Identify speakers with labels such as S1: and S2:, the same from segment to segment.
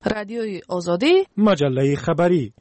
S1: رادیوی آزادی،
S2: مجله خبری.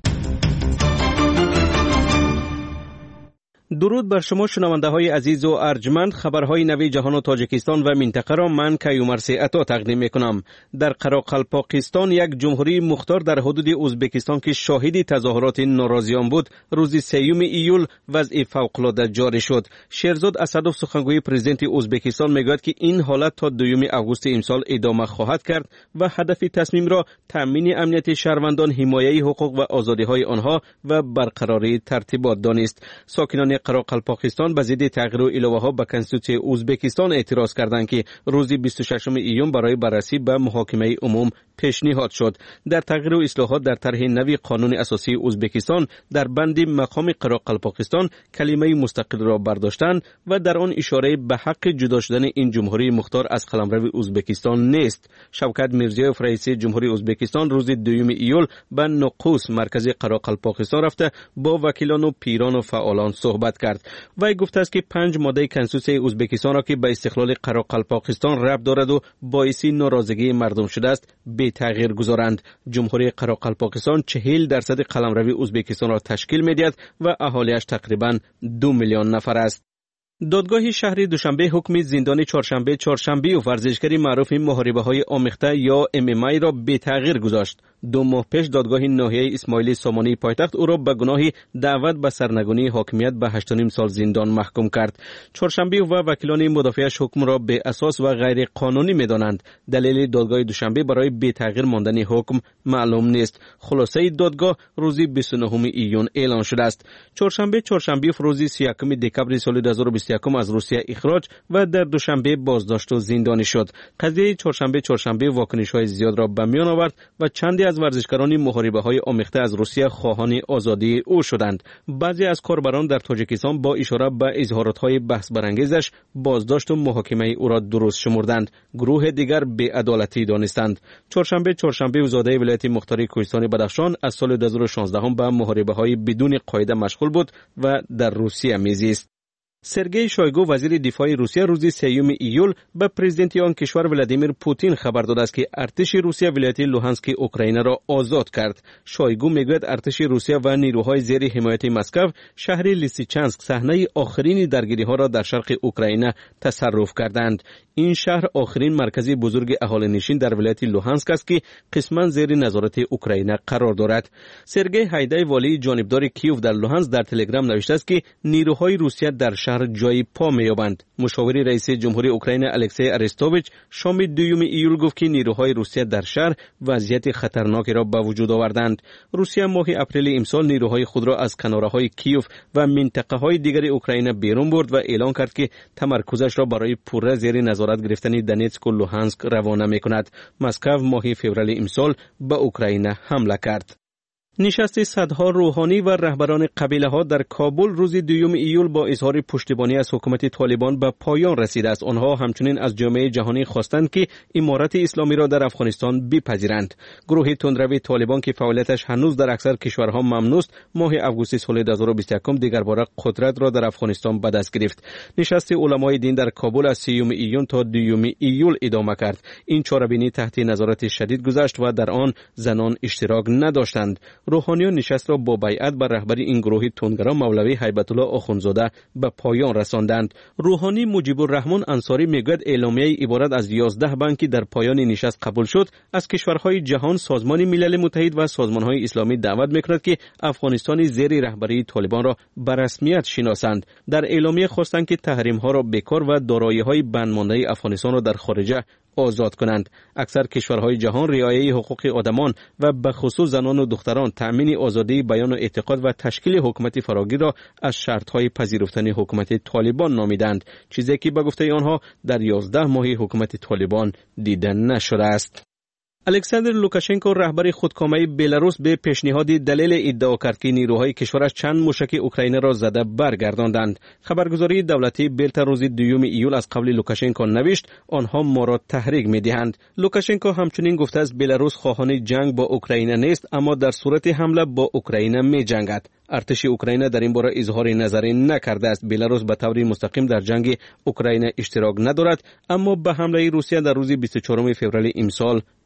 S2: درود بر شما شنونده های عزیز و ارجمند. خبرهای نوی جهان و تاجیکستان و منطقه را من کیومرثی عطا تقدیم میکنم. در قراقلپاقستان یک جمهوری مختار در حدود ازبکستان که شاهد تظاهرات ناراضیان بود، روز 3 ایول وضع فوق‌العاده جاری شد. شیرزاد اسدوف سخنگوی پرزیدنت ازبکستان میگوید که این حالت تا 2 آگوست امسال ادامه خواهد کرد و هدف تصمیم را تامین امنیت شهروندان، حمایت حقوق و آزادی های آنها و برقراری ترتیبات دانست. ساکنان قراقلپاقستان به ضد تغییر و علاوه ها به کنستیتوسیون ازبکستان اعتراض کردند که روز 26 ایون برای بررسی به محاکمه عموم پیشنهاد شد. در تغییر و اصلاحات در طرح نوی قانون اساسی ازبکستان در بند مقام قراقلپاقستان کلمه مستقل را برداشتند و در آن اشاره به حق جدا شدن این جمهوری مختار از قلمرو ازبکستان نیست. شوکت میرزیوف رئیس جمهوری ازبکستان روز 2 ایول به نقوس مرکز قراقلپاقستان رفته با وکیلان و پیران و فعالان صحبت کرد. وی گفته است که 5 ماده کنستیتوسیون ازبکستان را که به استقلال قراقلپاقستان ربط دارد و باعث ناراضگی مردم شده است به تغییر گذارند. جمهوری قراقلپاقستان 40% قلمرو ازبکستان را تشکیل می‌دهد و اهالیش تقریباً 2 میلیون نفر است. دادگاه شهر دوشنبه حکم زندان چهارشنبه و ورزشکاری معروف محاربه‌های آمیخته یا MMA را به تغییر گذاشت. 2 ماه پیش دادگاه ناحیه اسماعیلی سامانی پایتخت او را به گناه دعوت به سرنگونی حاکمیت به 8.5 سال زندان محکوم کرد. چهارشنبه و وکیلان مدافعش حکم را به اساس و غیر قانونی می‌دانند. دلیل دادگاه دوشنبه برای به تغییر ماندن حکم معلوم نیست. خلاصه دادگاه روز 29 ایون اعلان شده است. چهارشنبه روز 31 دکمبر سال 2021 از روسیه اخراج و در دوشنبه بازداشت و زندانی شد. قضیه چهارشنبه واکنش‌های زیاد را به میان آورد و چندی از ورزشکاران محاربه‌های آمیخته از روسیه خواهان آزادی او شدند. بعضی از کاربران در تاجیکستان با اشاره به اظهارات‌های بحث برانگیزش بازداشت و محاکمه او را درست شمردند. گروه دیگر بی‌عدالتی دانستند. چهارشنبه وزاده ولایت مختار کوهستان بدخشان از سال 2016 به محاربه‌های بدون قاعده مشغول بود و در روسیه میزیست. سرگئی شویگو وزیر دفاع روسیه روز 3 ایول به پرزیدنت آن کشور ولادیمیر پوتین خبر داده است که ارتش روسیه ولایت لوهانسک اوکراین را آزاد کرد. شویگو میگوید ارتش روسیه و نیروهای زیر حمایت مسکو شهر لیسیچانسک صحنه آخرین درگیری‌ها را در شرق اوکراین تصرف کردند. این شهر آخرین مرکز بزرگ اهالی‌نشین در ولایت لوهانسک است که قسماً زیر نظارت اوکراین قرار دارد. سرگئی هایدای والی جانبدار کیوف در لوهانسک در تلگرام نوشته است که نیروهای روسیه در شهر جای پا می‌یابند. مشاور رئیس جمهوری اوکراین الکسی ارستوویچ شام 2 ایول گفت که نیروهای روسیه در شهر وضعیت خطرناکی را به وجود آوردند. روسیه ماه اپریل امسال نیروهای خود را از کناره‌های کیوف و منطقه‌های دیگر اوکراین بیرون برد و اعلان کرد که تمرکزش را برای پوره زیر نظارت گرفتن دونتسک و لوهانسک روانه می‌کند. مسکو ماه فوریه امسال به اوکراین حمله کرد. نشست صدها روحانی و رهبران قبیله‌ها در کابل روز 2 ایول با اظهار پشتیبانی از حکومت طالبان به پایان رسیده است. آنها همچنین از جامعه جهانی خواستند که امارت اسلامی را در افغانستان بپذیرند. گروه تندروی طالبان که فعالیتش هنوز در اکثر کشورها ممنوع است، ماه آگوست سال 2021 دیگر باره قدرت را در افغانستان به دست گرفت. نشست علمای دین در کابل از 3 ایون تا 2 ایول ادامه کرد. این چاره‌بینی تحت نظارت شدید گذشت و در آن زنان اشتراک نداشتند. روحانیان نشست را با بیعت بر رهبری این گروه تندگرا مولوی هیبت الله آخوندزاده به پایان رساندند. روحانی مجیب الرحمن انصاری میگوید اعلامیه عبارت از 11 بند در پایان نشست قبول شد از کشورهای جهان، سازمان ملل متحد و سازمانهای اسلامی دعوت میکند که افغانستان زیر رهبری طالبان را به رسمیت شناسند. در اعلامیه خواستند که تحریم‌ها را بکار و دارایی‌های بندمانده افغانستان را در خارجه آزاد کنند. اکثر کشورهای جهان رعایت حقوق آدمان و به خصوص زنان و دختران، تأمین آزادی بیان و اعتقاد و تشکیل حکومت فراگیر را از شرط‌های پذیرفتن حکومت طالبان نامیدند، چیزی که به گفته آنها در 11 ماه حکومت طالبان دیده نشده است. الکساندر لوکاشنکو رهبر خودکامه بلاروس به پیشنهاد دلیل ادعا کرد که نیروهای کشورش چند موشک اوکراین را زده برگرداندند. خبرگزاری دولتی بلتا روز 2 ایول از قبل لوکاشنکو نوشت آنها ما را تحریک می‌دهند. لوکاشنکو همچنین گفته است بلاروس خواهان جنگ با اوکراین نیست، اما در صورت حمله با اوکراین می‌جنگد. ارتش اوکراین در این باره اظهار نظری نکرده است. بلاروس به طور مستقیم در جنگ اوکراین اشتراک ندارد، اما به حمله روسیه در روز 24 فوریه امسال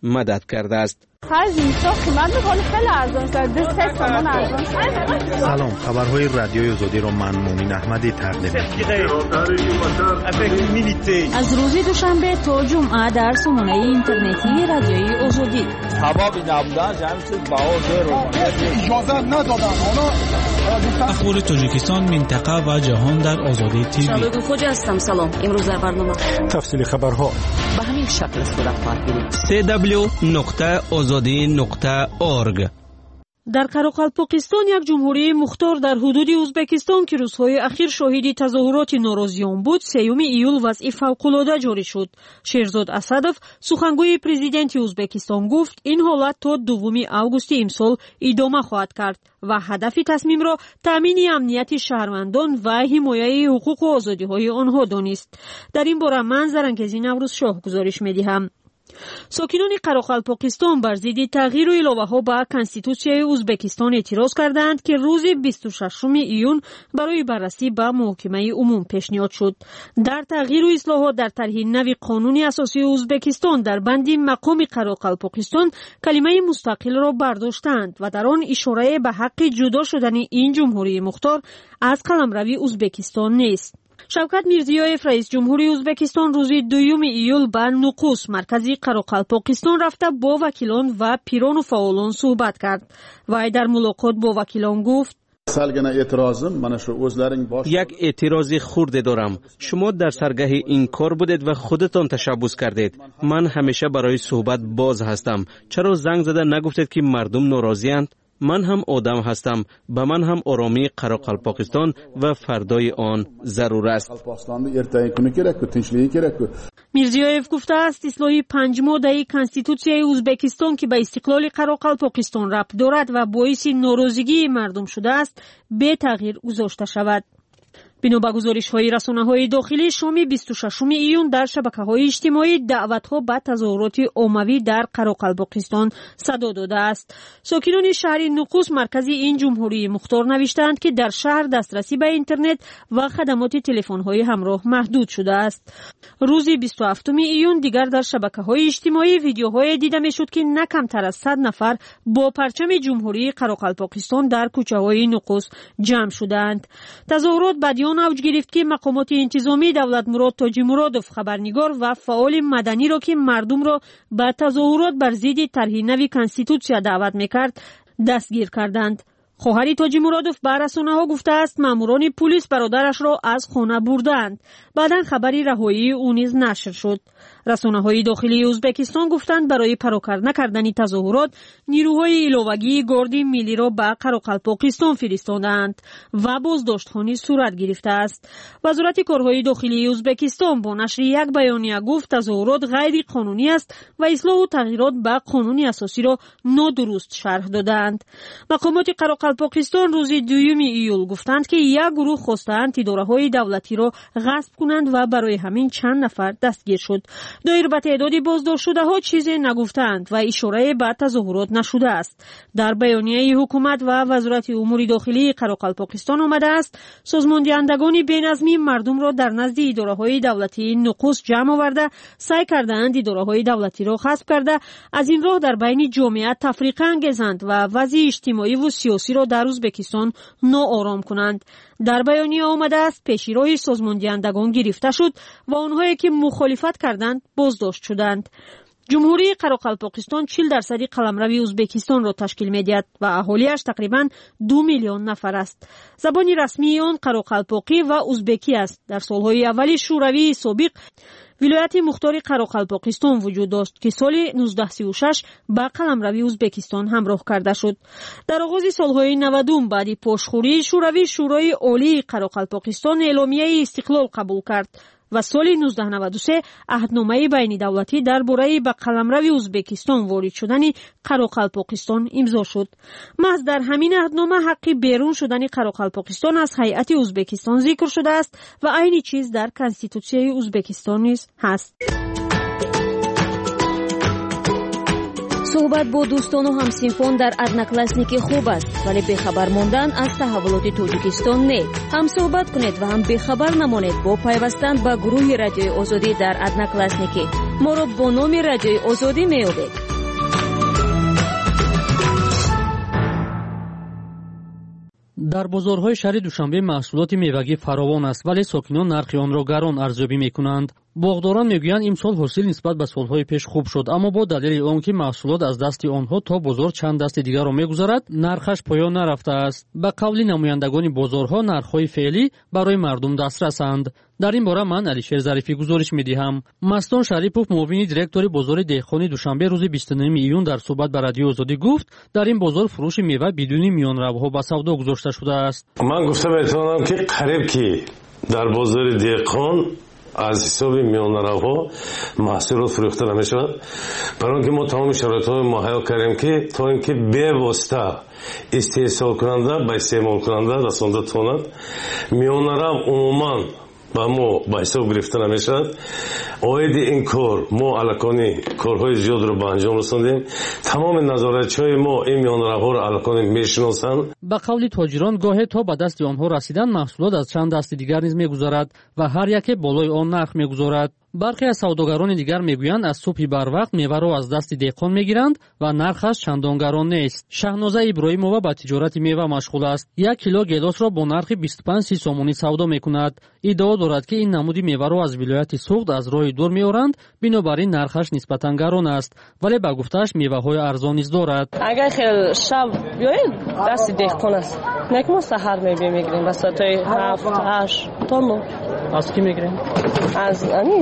S2: مدد کرده است.
S1: سلام، خبرهای رادیوی آزادی را من مومن احمدی تقدیم می‌کنم.
S3: از روز دوشنبه تا جمعه در سامانه اینترنتی رادیوی آزادی.
S4: اخبار تاجیکستان، منطقه و جهان در آزادی تیوی.
S3: شباب خوش هستم. سلام. امروز در برنامه
S1: تفصیل خبرها
S3: به همین شکل صورت خواهد گرفت.
S2: www.azadi.org.
S5: در قراقلپاقستان یک جمهوری مختار در حدود ازبکستان که روزهای اخیر شاهد تظاهرات ناراضیان بود، 3 ایول وضع فوق‌العاده جاری شد. شیرزاد اسدов سخنگوی پرزیدنت ازبکستان گفت این حالت تا 2 август امسال ادامه خواهد کرد و هدف تصمیم را تامین امنیت شهروندان و حمایت حقوق و آزادی‌های آنها دانست. در این باره من زرنگزی نوروز شاه گزارش می‌دهم. ساکنان قراقلپاقستان بر ضد تغییر و الوه‌ها به کنستیتوسیای ازبکستان اعتراض کردند که روز 26 ایون برای بررسی به محکمه عموم پیشنهاد شد. در تغییر و اصلاحات در طرح نو قانون اساسی ازبکستان در بند مقام قراقلپاقستان کلمه مستقل را برداشتند و در آن اشاره به حق جدا شدن این جمهوری مختار از قلمرو ازبکستان نیست. شوکت میرزیویف رئیس جمهوری ازبکستان روز 2 ایول به نوقوس مرکزی قراقلپاقستان رفته با وکیلان و پیران و فعالان صحبت کرد. وی در ملاقات با وکیلان گفت
S2: یک اعتراض خرد دارم. شما در سرگاه این کار بودید و خودتان تشبث کردید. من همیشه برای صحبت باز هستم. چرا زنگ زده نگفتید که مردم ناراضی‌اند؟ من هم آدم هستم. به من هم آرامی قراقلپاقستان و فردای آن ضرور است.
S5: میرزیویف گفته است اصلاح 5 ماده کنستیتوسیای ازبکستان که به استقلال قراقلپاقستان ربط دارد و باعث ناراضگی مردم شده است به تغییر گذاشته شود. بنا به گزارش‌های رسانه‌های داخلی شام 26 ایون در شبکه‌های اجتماعی دعوت‌ها به تظاهرات عمومی در قراقلپاقستان صدا داده است. ساکنان شهر نوقوس مرکزی این جمهوری مختار نوشتند که در شهر دسترسی به اینترنت و خدمات تلفن‌های همراه محدود شده است. روز 27 ایون دیگر در شبکه‌های اجتماعی ویدیوهای دیده می‌شد که نه کمتر از 100 نفر با پرچم جمهوری قراقلپاقستان در کوچه‌های نوقوس جمع شدند. تظاهرات بعد اوج گرفت که مقامات انتظامی دولت مراد تاجی مرادوف خبرنگار و فعال مدنی را که مردم را به تظاهرات بر ضد طرح نو کنستیتوسیا دعوت میکرد دستگیر کردند. خواهر تاجی مرادوف به رسانه‌ها گفته است ماموران پلیس برادرش را از خانه بردند. بعداً خبری رهایی او نیز نشر شد. رسانه‌های داخلی ازبکستان گفتند برای پراکر نکردن تظاهرات نیروهای ایلوگی گارد ملی را به قراقلپاقستان فرستادند و بازداشت‌هایی صورت گرفته است. وزارت کارهای داخلی ازبکستان با نشر یک بیانیه گفت تظاهرات غیر قانونی است و اصلاح و تغییرات به قانون اساسی را نادرست شرح دادند. مقامات قراقلپاقستان روز 2 ایول گفتند که یک گروه خواستند اداره‌های دولتی را غصب کنند و برای همین چند نفر دستگیر شد. دایر به تعداد بازداشت شده ها چیزی نگفتند و اشاره به تظاهرات نشده است. در بیانیه حکومت و وزارت امور داخلی قراقلپاقستان آمده است سازماندهندگان بی‌نظمی مردم را در نزد اداره‌های دولتی نوقوس جمع آورده سعی کردند اداره‌های دولتی را غصب کرده از این راه در بین جامعه تفریق انگیزند و وضع اجتماعی و سیاسی را در ازبکستان ناآرام کنند. در بیانیه آمده است پیشروی سازماندهندگان گرفته شد و آنهایی که مخالفت کردند بازداشت شدند. جمهوری قراقلپاقستان 40% قلمرو ازبکستان را تشکیل می‌دهد و اهالیش تقریباً 2 میلیون نفر است. زبان رسمی آن قراقلپاقی و ازبکی است. در سالهای اول شوروی سابق ولایت مختار قراقلپاقستان وجود داشت که سال 1936 به قلمرو ازبکستان همراه کرده شد. در آغاز سالهای 90 بعد پاشخوری شوروی شورای عالی قراقلپاقستان اعلامیه استقلال قبول کرد و سال 1993 عهدنامه بین دولتی درباره به قلمرو ازبکستان وارد شدن قراقلپاقستان امضا شد. محض در همین عهدنامه حق بیرون شدن قراقلپاقستان از هیئت ازبکستان ذکر شده است و عین چیز در کنستیتوسیای ازبکستان نیز هست.
S3: صحبت با دوستان و همسینفان در ادناکلاسنیکی خوب است ولی بخبر ماندن از تحولات تاجیکستان نه. هم صحبت کنید و هم بخبر نمانید با پیوستن به گروه رادیوی آزادی در ادناکلاسنیکی. ما را با نام رادیوی آزادی میابید.
S6: дар бозорҳои шаҳри душанбе маҳсулоти мевагӣ фаровон аст, вале сокинон нархи онро гарон арзёбӣ мекунанд. боғдорон мегӯянд имсол ҳосил нисбат ба солҳои пеш хуб шуд, аммо бо далели он ки маҳсулот аз дасти онҳо то бозор чанд дасти дигарро мегузарад, нархаш поён нарафтааст. ба қавли намояндагони бозорҳо, нархҳои феълӣ барои мардум дастрасанд. дар ин бора ман Алишер Зарифӣ гузориш медиҳам. Мастон Шарипов, муовини директори бозори деҳқони Душанбе, рӯзи 29 июн дар суҳбат ба радиои Озодӣ гуфт, дар ин бозор фурӯши мева бидуни миёнравҳо ба савдо гузошта шудааст.
S7: ман гуфта метавонам ки қариб ки дар бозори деҳқон аз ҳисоби миёнаравҳо маҳсулот фурӯхта намешавад. барои он ки мо тамоми шароитҳои муҳайё кардем ки то ин ки бевосита истеҳсолкунанда ба истеъмолкунанда расонда тонад, миёнарав умуман ба мо ба ҳисоб гирифта намешавад. оиди ин кор мо алакони корҳои зиёдро ба анҷом расондем. тамоми назоратчиҳои мо ин миёнаравҳоро алакони мешиносанд.
S6: ба қавли тоҷирон, гоҳе то ба дасти онҳо расидан маҳсулот аз чанд дасти дигар низ мегузарад ва ҳар яке болои он нарх мегузорад. бархе аз савдогарони дигар мегӯянд аз субҳи барвақт меваро аз дасти деҳқон мегиранд ва нархаш чандон гарон нест. Шаҳноза Иброимова ба тиҷорати мева машғул аст. 1 кило гелосро бо нархи 25 сомонӣ савдо мекунад. иддао дорад ки ин намуди меваро аз вилояти Суғд аз роҳи дур меоранд, бинобар ин нархаш нисбатан гарон аст, вале ба гуфтааш меваҳои арзон низ дорад.
S8: агар хел шаб биёед дасти деҳқон аст, нек мо саҳар мегирем ба соатҳои 7-8 то 9.
S6: аз ки мегирем?
S8: аз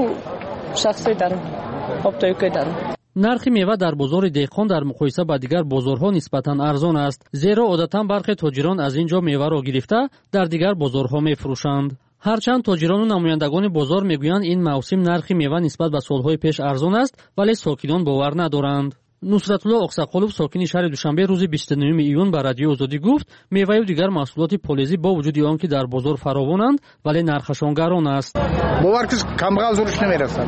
S8: шахсӣ даром ҳоптоюкой даром.
S6: нархи мева дар бозори деҳқон дар муқоиса ба дигар бозорҳо нисбатан арзон аст, зеро одатан бархе тоҷирон аз ин ҷо меваро гирифта дар дигар бозорҳо мефурӯшанд. ҳарчанд тоҷирону намояндагони бозор мегӯянд ин мавсим нархи мева нисбат ба солҳои пеш арзон аст, вале сокинон бовар надоранд. Нусратулло Оқсақолов, сокини шаҳри Душанбе, рӯзи 29 июн ба радиои Озодӣ гуфт, меваю дигар маҳсулоти полезӣ бо вуҷуди он ки дар бозор фаровонанд, вале нархашон гарон аст.
S9: бовар ки камбағал зурш намерасад.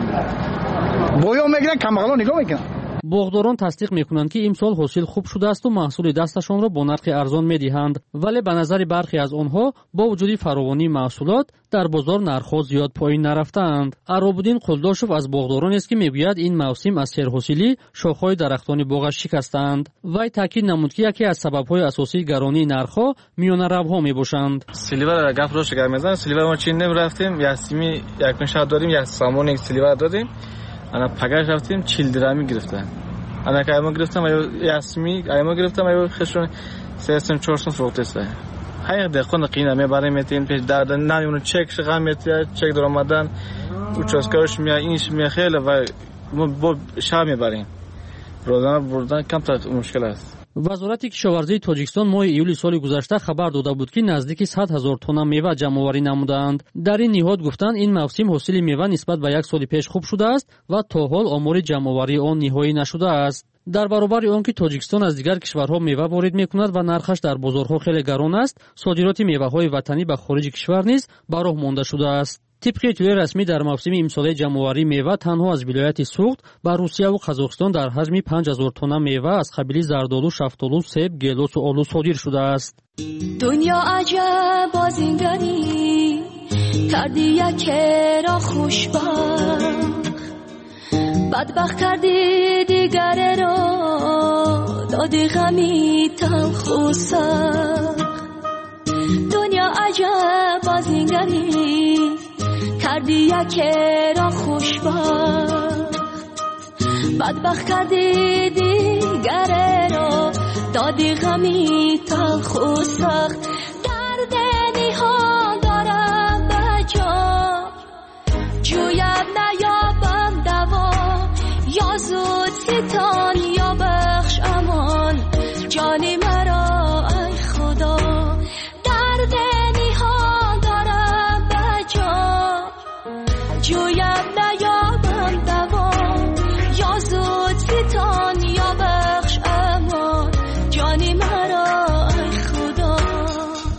S9: боё мегиранд, камбағалон нигоҳ мекунанд.
S6: боғдорон тасдиқ мекунанд ки имсол ҳосил хуб шудаасту маҳсули дасташонро бо нархи арзон медиҳанд, вале ба назари бархе аз онҳо бо вуҷуди фаровонии маҳсулот дар бозор нархҳо зиёд поин нарафтаанд. Аробуддин Қулдошев аз боғдоронест ки мегӯяд ин мавсим аз серҳосилӣ шохҳои дарахтони боғаш шикастаанд. вай таъкид намуд ки яке аз сабабҳои асосии гаронии нархҳо миёнаравҳо мебошанд.
S10: силивар гафро шигар мезанад. силивар мо чин рафтем, ясими якун шаб додим, як самоник силивар додим. ана пагаш рафтем 40 дирами гирифтан. ана каймо гирифтам, ясми аймо гирифтам, айо хешон 3-4 фрохтеста. ҳай деҳқон қина мебарем метин пеш дар намимон чек шигам метия, чек даромадан участкаош мия инш мия хеле ва мо бо шаб мебарем. розана бурдан камтар мушкил аст.
S6: вазорати кишоварзии Тоҷикистон моҳи июли соли гузашта хабар дода буд ки наздики 100 000 тонна мева ҷамъоварӣ намудаанд. дар ин ниҳод гуфтанд, ин мавсим ҳосили мева нисбат ба як соли пеш хуб шудааст ва то ҳол омори ҷамъоварии он ниҳоӣ нашудааст. дар баробари он ки Тоҷикистон аз дигар кишварҳо мева ворид мекунад ва нархаш дар бозорҳо хеле гарон аст, содироти меваҳои ватанӣ ба хориҷи кишвар низ ба роҳ монда шудааст. طبق اطلاع رسمی در موسم امسال جمع‌آوری میوه تنها از ولایت سوغد با روسیه و قزاقستان در حجم 5000 تن میوه از قبیل زردآلو، شفتالو، سیب، گیلاس و آلو صادر شده است.
S11: دنیا عجب بازنگری کردی یک را خوشبخت، بدبخت کردی دیگر را دادی غمی تلخ و سخت. دنیا عجب بازنگری کردی یک را خوشبخت، بدبخت کردی دیگر را دادی غمی تلخ و سخت. درد نهان دارم به جا جویم نیابم دوا، یا زود ستان یا بخش امان جانی مرا ای خدا. درد نهان دارم به جا جویم نیابم دوا، یا زود ستان یا بخش امان جانی مرا ای خدا.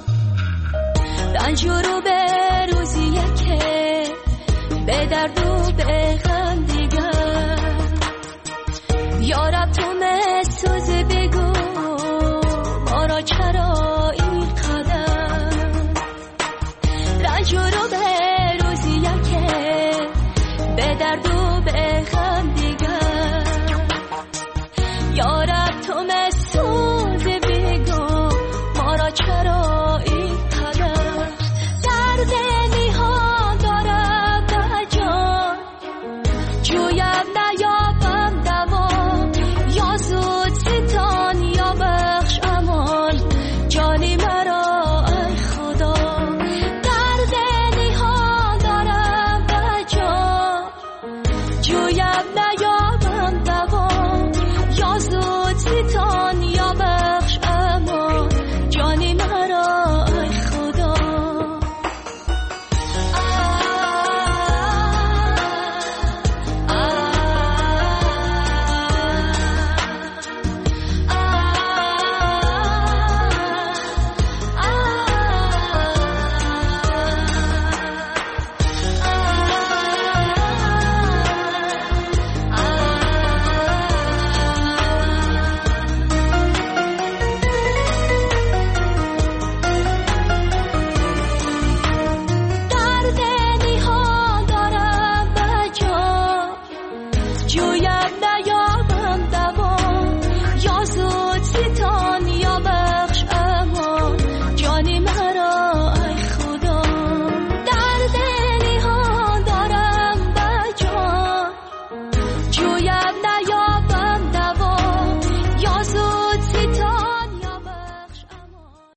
S11: ستان یا بخش امان جانی مرا ای خدا در دلی ها دارم بجان جویم نیابم دوا یا زود ستان یا بخش امان.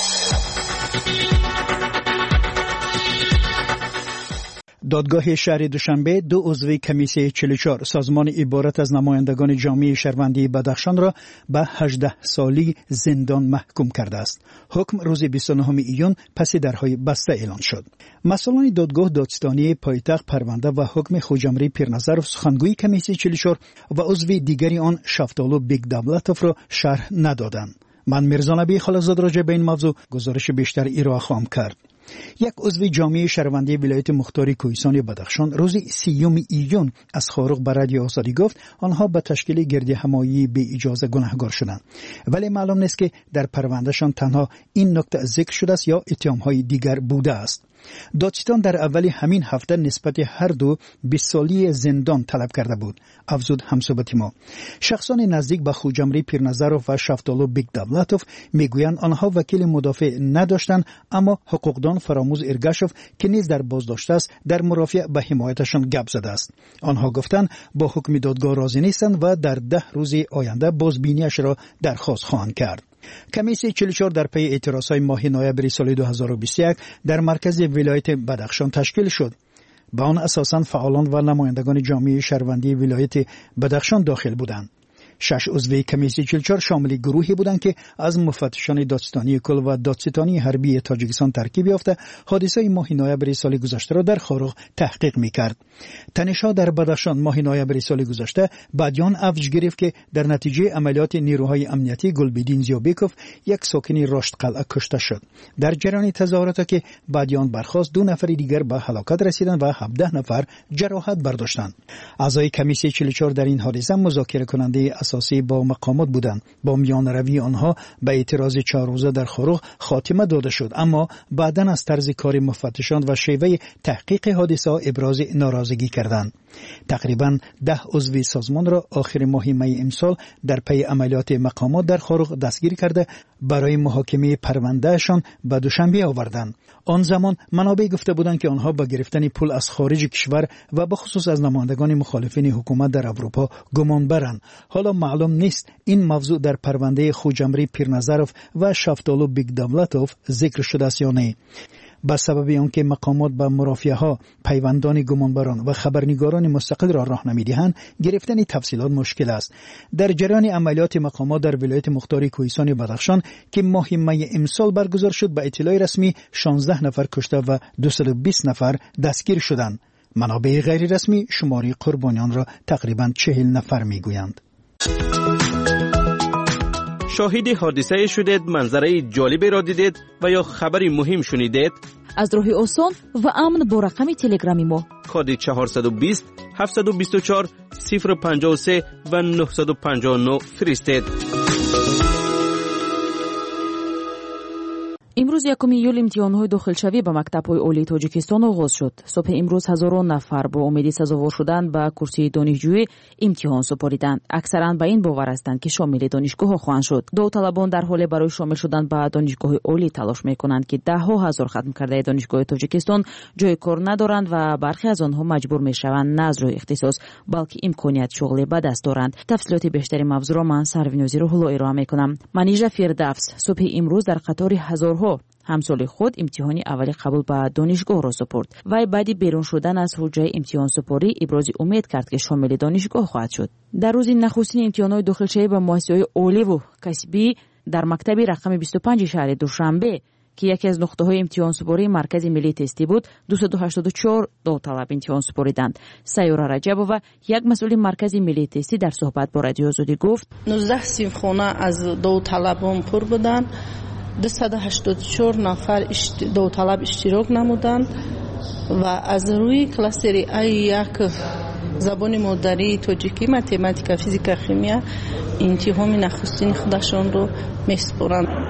S12: دادگاه شهر دوشنبه دو عضو کمیسیون 44 سازمان عبارت از نمایندگان جامعه شهروندی بدخشان را به 18 سالی زندان محکوم کرده است. حکم روز 29 ایون پس درهای بسته اعلان شد. مسئولان دادگاه دادستانی پایتخت پرونده و حکم خوجمری پیرنظر سخنگوی کمیسیون 44 و عضو دیگری آن شفتالو بیگدولتوف را شرح ندادند. من میرزا نبی خالقزاد راجع به این موضوع گزارش بیشتر ارائه خواهم کرد. یک عضو جامعه شهروندی ولایت مختار کوهستان بدخشان روز 30 ایون از خارق به رادیو آزادی گفت آنها به تشکیل گردی همایی به اجازه گناهکار شدند، ولی معلوم نیست که در پروندهشان تنها این نکته ذکر شده است یا اتهام‌های دیگر بوده است. دادستان در اول همین هفته نسبت هر دو 20 سالی زندان طلب کرده بود. افزود همصحبت ما شخصان نزدیک به خوجمری پیرنظرов و شفتالو بیگدولتوف میگویند آنها وکیل مدافع نداشتند، اما حقوقدان فراموز ارگاشوف که نیز در بازداشت است در مرافعه به حمایتشان گپ زده است. آنها گفتند با حکم دادگاه راضی نیستند و در 10 روز آینده بازبینیش را درخواست خواهند کرد. کمیسیون 44 در پی اعتراضهای ماه نوامبر سال 2021 در مرکز ولایت بدخشان تشکیل شد. با آن اساساً فعالان و نمایندگان جامعه شهروندی ولایت بدخشان داخل بودند. 6 عضو کمیسیون 44 شامل گروهی بودند که از مفتشان دادستانی کل و دادستانی حربی تاجیکستان ترکیب یافته حادثه ماه نوامبر سال گذشته را در خارق تحقیق می‌کرد. تنش‌ها در بدخشان ماه نوامبر سال گذشته بعدیان افزایش گرفت که در نتیجه عملیات نیروهای امنیتی گلبدین زیابیکوف یک ساکن راشد قلعه کشته شد. در جریان تظاهرات که بعدیان برخاست 2 نفر دیگر به هلاکت رسیدند و 17 نفر جراحت برداشتند. اعضای کمیسیون 44 در این حادثه مذاکره کننده اساسی با مقامات بودند. با میانروی آنها به اعتراض 4 روزه در خارق خاتمه داده شد، اما بعداً از طرز کار مفتشان و شیوه تحقیق حادثه ابراز ناراضگی کردند. تقریباً 10 عضو سازمان را آخر ماه می امسال در پی عملیات مقامات در خارق دستگیر کرده برای محاکمه پروندهشان به دوشنبه آوردند. آن زمان منابع گفته بودند که آنها با گرفتن پول از خارج کشور و به خصوص از نمایندگان مخالفین حکومت در اروپا گمان برند. حالا معلوم نیست این موضوع در پرونده خوجمری پیرنظرov و شفتالو بیگدولتوف ذکر شده است یا نه. به سبب آنکه مقامات به مرافعه‌ها، پیوندان گمانبران و خبرنگاران مستقل را راهنمایی دهند، گرفتن تفصیلات مشکل است. در جریان عملیات مقامات در ولایت مختار کوهستان بدخشان که ماه می امسال برگزار شد، به اطلاع رسمی 16 نفر کشته و 220 نفر دستگیر شدند. منابع غیر رسمی شماری قربانیان را تقریباً 40 نفر میگویند.
S2: شاهد حادثه شدید، منظره جالبی را دیدید و یا خبری مهم شنیدید؟
S13: از راه آسان و امن با رقم تلگرامی ما
S2: کد 420 724 053 و 959 فرستید.
S13: امروز 1 ایول امتحان‌های داخلشوی به مکتب‌های عالی تاجیکستان آغاز شد. صبح امروز هزاران نفر با امید سزاوار شدن به کرسی دانشجویی امتحان سپاریدند. اکثرا به این باور هستند که شامل دانشگاه‌ها خواهند شد. داوطلبان در حال برای شامل شدن به دانشگاه عالی تلاش می‌کنند که ده‌ها هزار ختم کرده دانشگاه تاجیکستان جای کار ندارند و برخی از آنها مجبور می‌شوند نه از روی اختصاص بلکه امکانیت شغل به دست دارند. تفصیلات بیشتری موضوع را من سروینوزی رو حالا ارائه می‌کنم. منیژه فردوس صبح امروز در قطار هزارها همسال خود امتحانی اولی قبول به دانشگاه را سپرد. وی بعد بیرون شدن از حجره امتحان سپاری ابراز امید کرد که شامل دانشگاه خواهد شد. در روز نخستین امتحانات داخلشوی به مؤسسه‌های عالی و کسبی در مکتب رقم 25 شهر دوشنبه که یکی از نقطه‌های امتحان سپاری مرکز ملی تستی بود 284 داوطلب امتحان سپاریدند. سیاره رجبова یک مسئول مرکز ملی تستی در صحبت با رادیو آزادی گفت
S14: 19 صنفخانه از داوطلبان پر بودند. 284 نفر داوطلب اشتراک نمودند و از روی کلاستر A1 زبان مادری تاجیکی، متماتیک، فیزیک، شیمی امتحان نخستین خودشان رو میسپارند.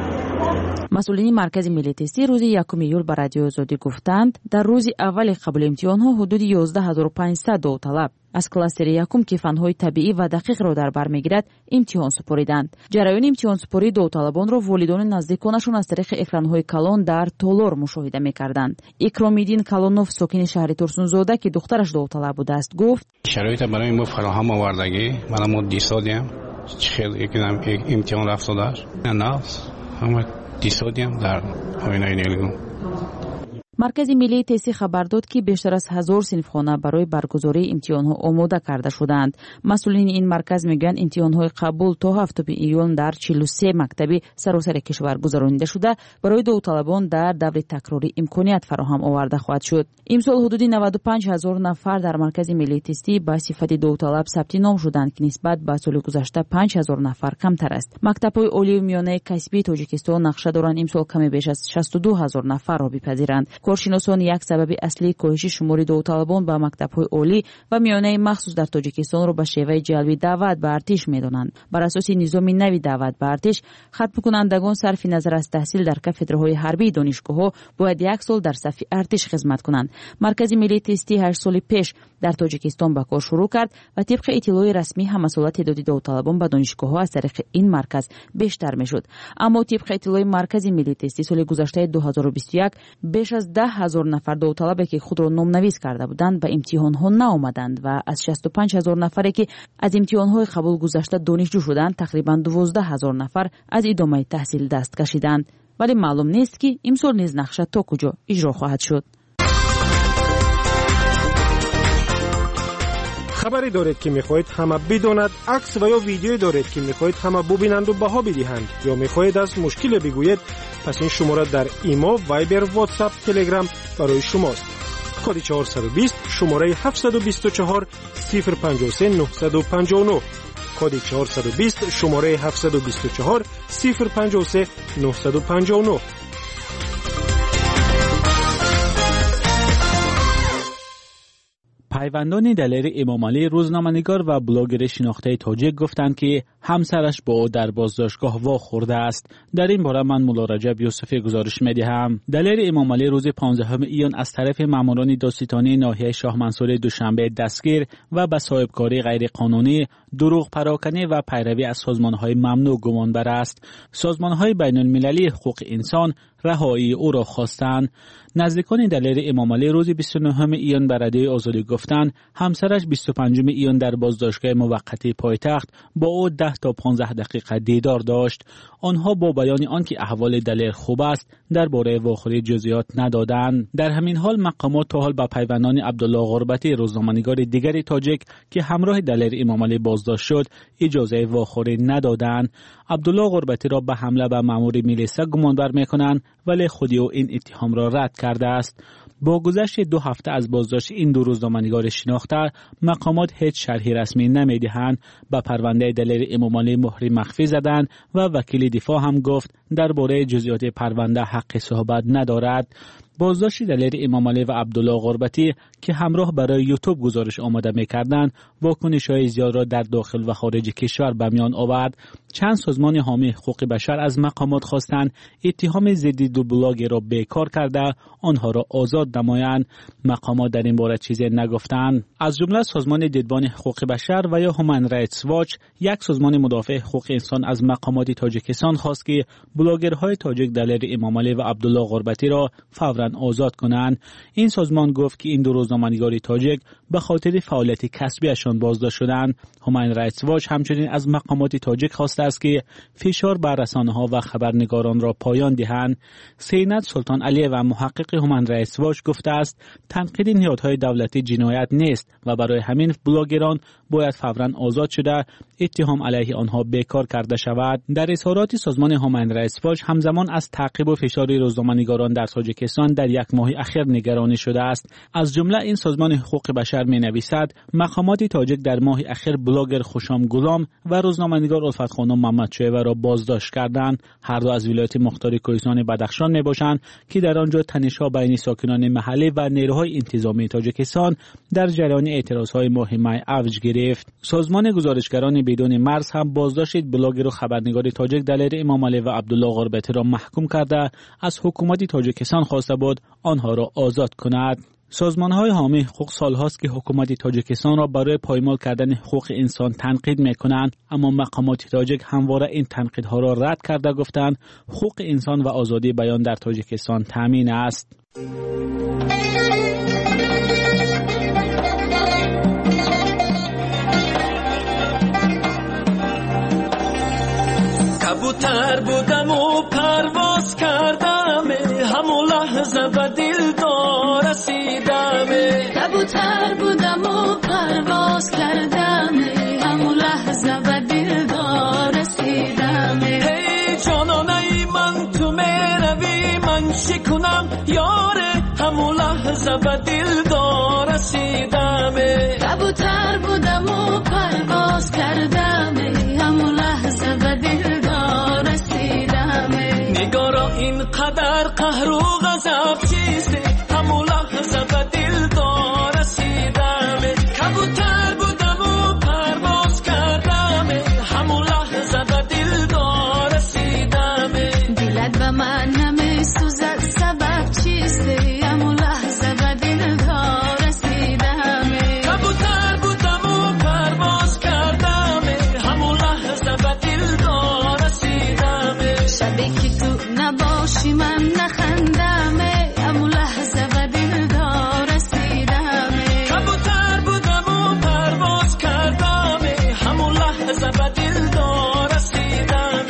S13: مسئولین مرکز ملی تستی روز 1 ایول به رادیو آزادی گفتند در روز اول قبول امتحان‌ها حدود 11500 داوطلب از کلاستر یکم که فن‌های طبیعی و دقیق را در بر می‌گیرد امتحان سپاریدند. جریان امتحان سپاری داوطلبان را والدان نزدیکانشان از طریق екранҳои کلان در تالار مشاهده می‌کردند. اکرام‌الدین کلانوف ساکن شهر ترسونزاده که دخترش داوطلب بوده است گفت:
S15: شرایط برای ما فراهم آوردگی من ما دیسادیم خیلی امتحان رفت داشت نه همه دیسادیم در آینه نیلگون.
S13: مرکز ملی تستی خبر داد که بیشتر از 1000 صنفخانه برای برگزاری امتحان‌ها آماده کرده شدند. مسئولین این مرکز میگویند امتحان‌های قبول تا 7 ایول در 43 مکتبی سراسر کشور گذرانیده شده برای داوطلبان در دور تکراری امکانیت فراهم آورده خواهد شد. امسال حدود 95000 نفر در مرکز ملی تستی به صفت داوطلب ثبت نام شدند که نسبت به سال گذشته 5000 نفر کمتر است. مکتب‌های عالی و میانه کسبی تاجیکستان نقشه دارند امسال کمی بیش از 62000 نفر را بپذیرند. کارشناسان یک سبب اصلی کاهش شمار داوطلبان به مکتب‌های عالی و میانه مخصوص در تاجیکستان را به شیوه جلبی دعوت به ارتش می‌دانند. بر اساس نظام نوی دعوت به ارتش، ختم کنندگان صرف نظر از تحصیل در کافدرهای حربی دانشگاه‌ها باید 1 سال در صف ارتش خدمت کنند. مرکز ملی تستی 8 سال پیش در تاجیکستان به کار شروع کرد و طبق اطلاع رسمی همسال تعداد داوطلبان به دانشگاه‌ها از طریق این مرکز بیشتر می‌شد. اما طبق اطلاع مرکز ملی تستی سال گذشته 2021 بیش از 10000 نفر داوطلبی که خود را نام‌نویس کرده بودند به امتحان‌ها نآمدند و از 65000 نفری که از امتحان‌های قبول گذشته دانشجو شدند تقریباً 12000 نفر از ادامه تحصیل دست کشیدند. ولی معلوم نیست که امسال نیز نقشه تا کجا اجرا خواهد شد.
S16: خبری دارید که می‌خواهید همه بداند، عکس و یا ویدیویی دارید که می‌خواهید همه ببینند و بها بدهند یا می‌خواهید از مشکل بگویید، پس این شماره در ایمو، وایبر، واتساپ، تلگرام برای شماست. کد 420 شماره 724 053 959 کد 420 شماره 724 053 959.
S4: پیوندان دلیر امامعلی روزنامه‌نگار و بلاگر شناخته تاجیک گفتند که همسرش با او در بازداشتگاه واخورده است. در این باره من مولا رجب یوسفی گزارش می‌دهم. دلیر امامعلی روز 15 ایون از طرف ماموران دادستانی ناحیه شاه منصور دوشنبه دستگیر و به صاحبکاری غیرقانونی، دروغ پراکنی و پیروی از سازمان‌های ممنوع گمانبر است. سازمان‌های بین‌المللی حقوق انسان رهایی او را خواستند. نزدیکان دلیر امامعلی روز 29 ایون به رادیو آزادی گفتند همسرش 25 ایون در بازداشتگاه موقتی پایتخت با او 10 تا 15 دقیقه دیدار داشت. آنها با بیان آنکه احوال دلیر خوب است درباره واخوری جزئیات ندادند. در همین حال مقامات تا حال به پیوندان عبدالله غربتی روزنامه‌نگار دیگری تاجیک که همراه دلیر امامعلی بازداشت شد اجازه واخوری ندادند. عبدالله غربتی را به حمله به مأمور میلیسا گمانبر می‌کنند ولی خودی او این اتهام را رد کرده است. با گذشت 2 هفته از بازداشت این دو روزنامه‌نگار شناخته، مقامات هیچ شرحی رسمی نمی‌دهند. به پرونده دلیر امامعلی مهر مخفی زدند و وکیل دفاع هم گفت درباره جزئیات پرونده حق صحبت ندارد. بازداشت دلیر امامعلی و عبدالله غربتی که همراه برای یوتیوب گزارش آماده می‌کردند، واکنش‌های زیاد را در داخل و خارج کشور به میان آورد. چند سازمان حامی حقوق بشر از مقامات خواستند اتهام ضد دو بلاگ را بیکار کرده آنها را آزاد نمایند. مقامات در این باره چیزی نگفتند. از جمله سازمان دیدبان حقوق بشر و یا هومن رایتس واچ، یک سازمان مدافع حقوق انسان، از مقامات تاجیکستان خواست که بلاگرهای تاجیک دلیر امامعلی و عبدالله غربتی را فوراً آزاد کنند. این سازمان گفت که این دو روزنامه‌نگار تاجیک به خاطر فعالیت کسبیشان بازداشت شدند. هومن رایتس واچ همچنین از مقامات تاجیک خواسته است که فشار بر رسانه‌ها و خبرنگاران را پایان دهند. سینت سلطان علی و محقق هومن رایتس واچ گفته است تنقید نهادهای دولتی جنایت نیست و برای همین بلاگران باید فوراً آزاد شده اتهام علیه آنها بیکار کرده شود. در اظهارات سازمان هومن رایتس واچ همزمان از تعقیب و فشار روزنامه‌نگاران در تاجیکستان تاجیکستان در یک ماه اخیر نگرانی شده است. از جمله این سازمان حقوق بشر می‌نویسد مقامات تاجیک در ماه اخیر بلاگر خوشام گلام و روزنامه‌نگار الفت خانم محمد شایوه را بازداشت کردند. هر دو از ولایت مختار کوهستان بدخشان میباشند که در آنجا تنش‌ها بین ساکنان محلی و نیروهای انتظامی تاجیکستان در جریان اعتراض‌های ماه می اوج گرفت. سازمان گزارشگران بدون مرز هم بازداشت بلاگر و خبرنگار تاجیک دلیر امام علی و عبدالله غربتی را محکوم کرده از حکومت تاجیکستان خواسته بود آنها را آزاد کند. سازمان‌های حامی حقوق سال‌هاست که حکومت تاجیکستان را برای پایمال کردن حقوق انسان تنقید می‌کنند، اما مقامات تاجیک همواره این تنقیدها را رد کرده گفتند حقوق انسان و آزادی بیان در تاجیکستان تامین است.
S17: کبوتر بودم و پرواز کردم، همون لحظه به دلدار رسیدم.
S11: کبوتر بودم و پرواز کردم، همون لحظه به دلدار رسیدم.
S17: هی جانانه من تو میروی من چی کنم یاره، همون لحظه به دلدار رسیدم.
S11: کبوتر بودم و پرواز کردم، همون لحظه به دلدار رسیدم.
S17: نگارا اینقدر قهر و غضب چیسته، همون لحظه به دلدار رسیدم. کبوتر بودم و پرواز کردم، همون لحظه به دلدار رسیدم.
S11: دلت به من نمیسوزد سبب چیسته، همون لحظه به دلدار رسیدم.
S17: کبوتر بودم و پرواز کردم، همون لحظه به دلدار رسیدم.
S11: شبی که تو نباشی من نخندم، همون لحظه به دلدار رسیدم.
S17: کبوتر بودم و پرواز کردم، همون لحظه به دلدار رسیدم.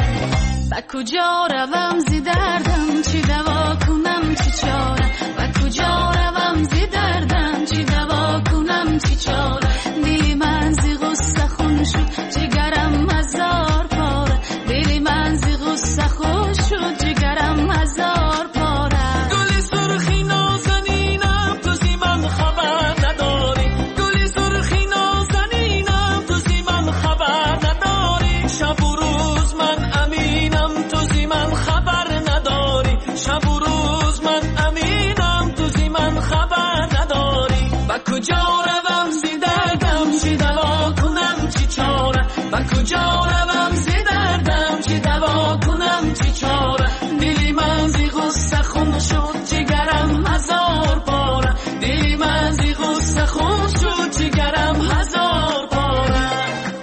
S11: با کجا روم زی دردم چی دوا کنم چی چاره، با کجا روم زی دردم چی دوا کنم چی چاره. دلی من زی غصه خون شد جگرم هزار پاره، دلی من زی غصه خون شد جگرم هزار پاره.
S17: گلی سرخی نازنینم تو زی من خبر نداری، گلی سرخی نازنینم تو زی من خبر نداری. شب و روز من امینم تو زی من خبر نداری، شب و روز من امینم تو زی من خبر نداری. با کجا روم زی دردم چی دوا کنم چی چاره، با کجا روم زی دردم چی دوا کنم چی چاره. دلی من زی غصه خون شد جگرم هزار پاره، دلی من زی غصه خون شد جگرم هزار پاره.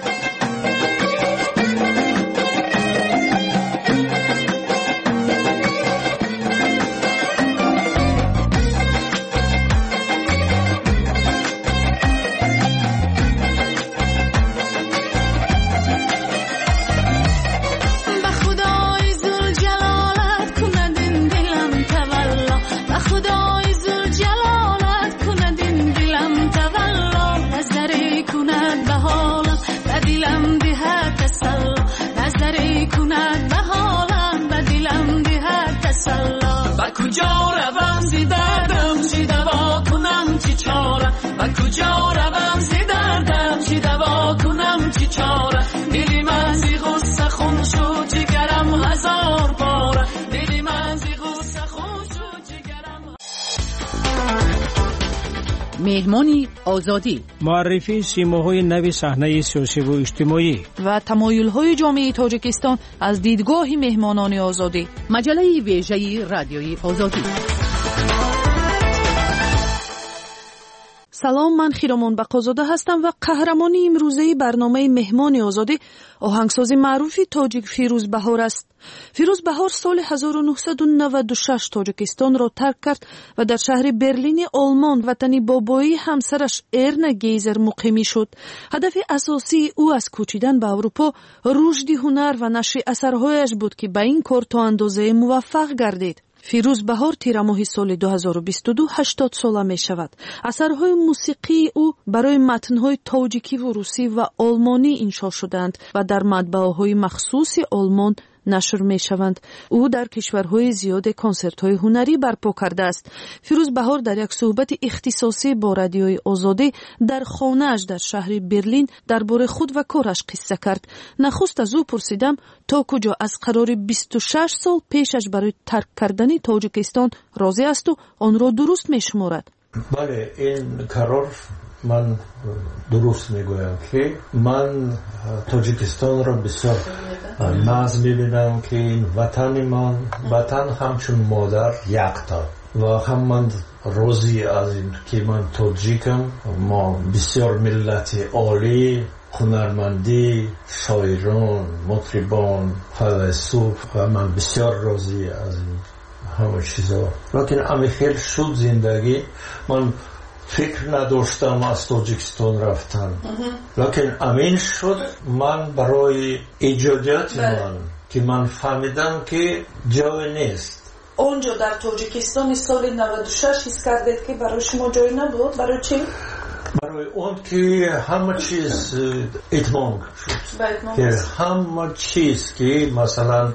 S11: به خدای ذوالجلالت کند این دلم تولا، به خدای ذوالجلالت کند این دلم تولا. نظری کند به حالم به دلم دهد تسلا، نظری کند به حالم به دلم دهد تسلا.
S17: با کجا روم زی دردم چی دوا کنم چی چاره، با کجا روم زی دردم چی دوا کنم چی چاره. دلی من زی غصه خون شد جگرم هزار پاره، دلی من زی غصه خون شد جگرم.
S18: مهمانی آزادی،
S16: معرفی سیماهای نوی صحنه سیاسی و اجتماعی
S18: و تمایل‌های جامعه تاجیکستان از دیدگاه مهمانان آزادی. مجله ویژه رادیوی آزادی. سلام، من خیرامان بقازاده هستم و قهرمانی امروزه برنامه مهمان آزادی آهنگساز معروفی تاجیک فیروز بهار است. فیروز بهار سال 1996 تاجیکستان را ترک کرد و در شهر برلین آلمان وطن بابایی همسرش ارنا گیزر مقیمی شد. هدف اساسی او از کوچیدن به اروپا رشد هنر و نشر اثرهایش بود که به این کار تا اندازه موفق گردید. فیروز بهار تیر ماه سال 2022 80 ساله می شود. اثرهای موسیقی او برای متنهای تاجیکی و روسی و آلمانی انشا شدند و در مطبعه‌های مخصوص آلمان نشر می شوند. او در کشورهای زیاد کنسرت های هنری برپا کرده است. فیروز بهار در یک صحبت اختصاصی با رادیوی آزادی در خانه‌اش در شهر برلین درباره خود و کارش قصه کرد. نخست از او پرسیدم تا کجا از قرار 26 سال پیشش برای ترک کردن تاجیکستان راضی است و آن را درست می شمارد.
S19: بله، این قرار من درست میگویم که من تاجیکستان را بسیار ناز میبینم که این وطن من، وطن همچون مادر یکتا و هم من راضی از این که من تاجیکم. ما بسیار ملت عالی، هنرمندی، شاعران، مطربان، فیلسوف و من بسیار راضی از این همه چیزا. لیکن امی خیلی شد زندگی، من فکر نداشتم از تاجیکستان رفتن، لیکن امین شد من برای ایجادیات من که من فهمیدم که جای نیست.
S18: اونجا در تاجیکستان سال 96 حس کردید که برای شما جای نبود؟ برای چی؟
S19: برای اون که همه چیز اتمام شد، که همه چیز که مثلا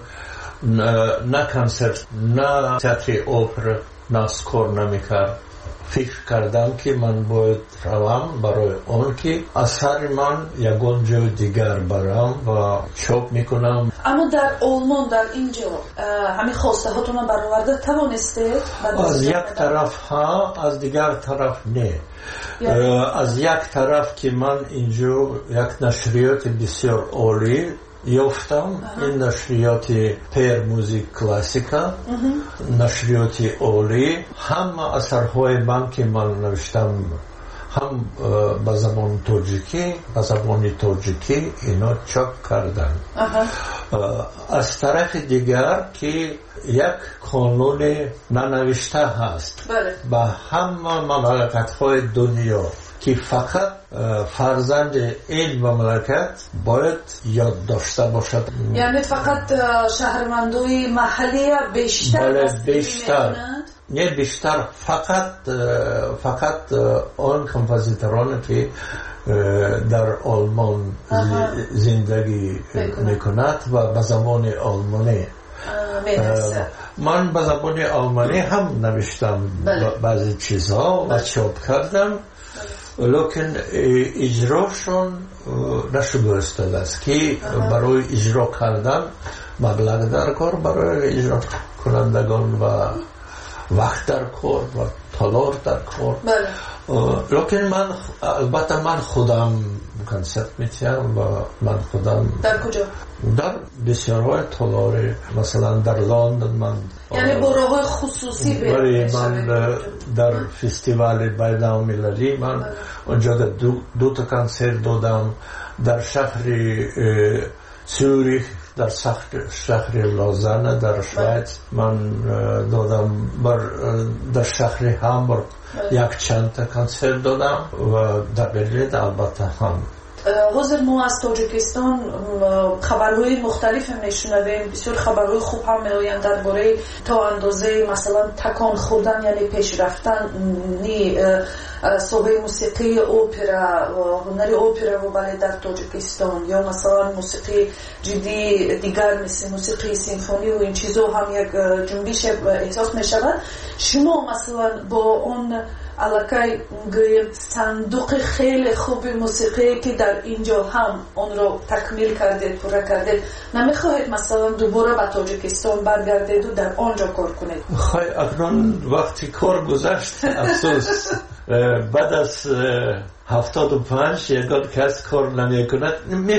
S19: نه کنسرت، نه تئاتر اپرا، نه اسکور نمیکرد. فکر کردم که من باید روم برای اون که اثر من یکون جای دیگر برم و چاپ میکنم.
S18: اما در آلمان در اینجا همین خواسته هاتون برآورده توانسته؟
S19: از یک طرف ها، از دیگر طرف نه. از یک طرف که من اینجا یک نشریات بسیار عالی یافتم، این نشریات پیر موزیک کلاسیکا، نشریات عالی، همه اثرهای من که من نوشتم هم به زبان تاجیکی، به زبان تاجیکی اینا چاپ کردن. از طرف دیگر که یک قانون ننوشته هست به همه مملکت‌های دنیا که فقط فرزند این مملکت باید یاد داشته باشد.
S18: یعنی فقط شهروندای محلی بیشتر
S19: بیشتر نه بیشتر، فقط آن کمپوزیتورانی که در آلمان زندگی میکند و به زبان آلمانی. من به زبان آلمانی هم نوشتم بعضی چیزها و چاپ کردم، لیکن اجراشون نشده است که برای اجرا کردن مبلغ در کار برای اجرا کنندگان و وقت در کار و تالار در کار. لیکن من البته من خودم کنسرت میتیم و من خودم
S18: در کجا؟
S19: در بسیارهای تالار، مثلا در لندن من
S18: یعنی برای خصوصی
S19: من در فستیوال بین‌المللی من اونجا دو تا کنسرت دادم، در شهر سوریخ، در شهر لازانه در شویتس من دادم، در شهر هامبورگ یک چند تا کنسرت دادم و در برلین البته هم.
S18: حاضر ما از تاجیکستان خبرهای مختلف میشنویم، بسیار خبرهای خوب هم میآیند درباره تا اندازه مثلا تکان خوردن یعنی پیش رفتن صحبه موسیقی اپرا و هنر اپرا و بالت در تاجیکستان، یا مثلا موسیقی جدی دیگر مثل موسیقی سیمفونی و این چیزا هم یک جنبش احساس میشود. شما مثلا با اون علاقه صندوق خیلی خوب موسیقی که در اینجا هم اون رو تکمیل کردید، پورا کردید، نمیخواهید مثلا دوباره به تاجیکستان برگردید و در آنجا کار کنید؟
S19: خواهی اکنون وقتی کار گذشت افسوس. بعد از 75 یکان کس کار نمیکند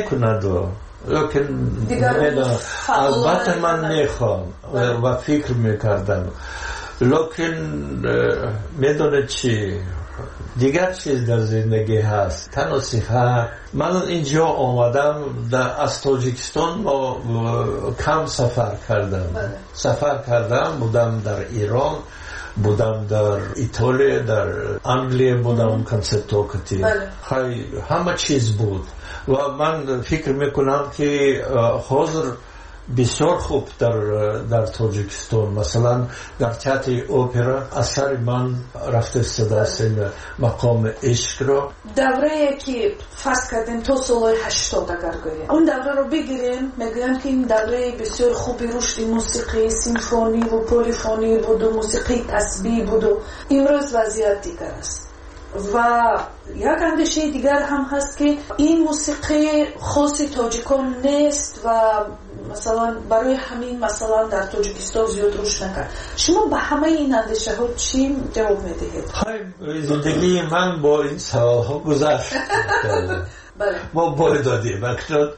S19: لیکن البته من میخوام و فکر میکردم، لیکن میدونه چی دیگر چیز در زندگی هست، تنها صحت. من اینجا آمدم از تاجیکستان کم سفر کردم، بودم در ایران، بودم در ایتالیا، در انگلیه بودم، کنسرتوکتی، همه چیز بود و من فکر میکنم که حاضر بسیار خوب در تاجیکستان، مثلا در تئاتر اپرا اثر من رفته است مقام عشق را
S18: دوره که فرض کردیم تا سال 80 اگر گوییم اون دوره رو بگیریم میگویم که این دوره بسیار خوبی رشد موسیقی سیمفونی و پلیفونی بود و موسیقی تسبیح بود و امروز وضعیت دیگر است و یک اندیشه دیگر هم هست که این موسیقی خاص تاجیکان نیست و مثلا برای همین مثلا در تاجیکستان زیاد رشد نکرد. شما به همه این اندیشه ها چی جواب میدهید؟
S19: زندگی من با این سوال ها گذشت. ما بای دادیم اکنون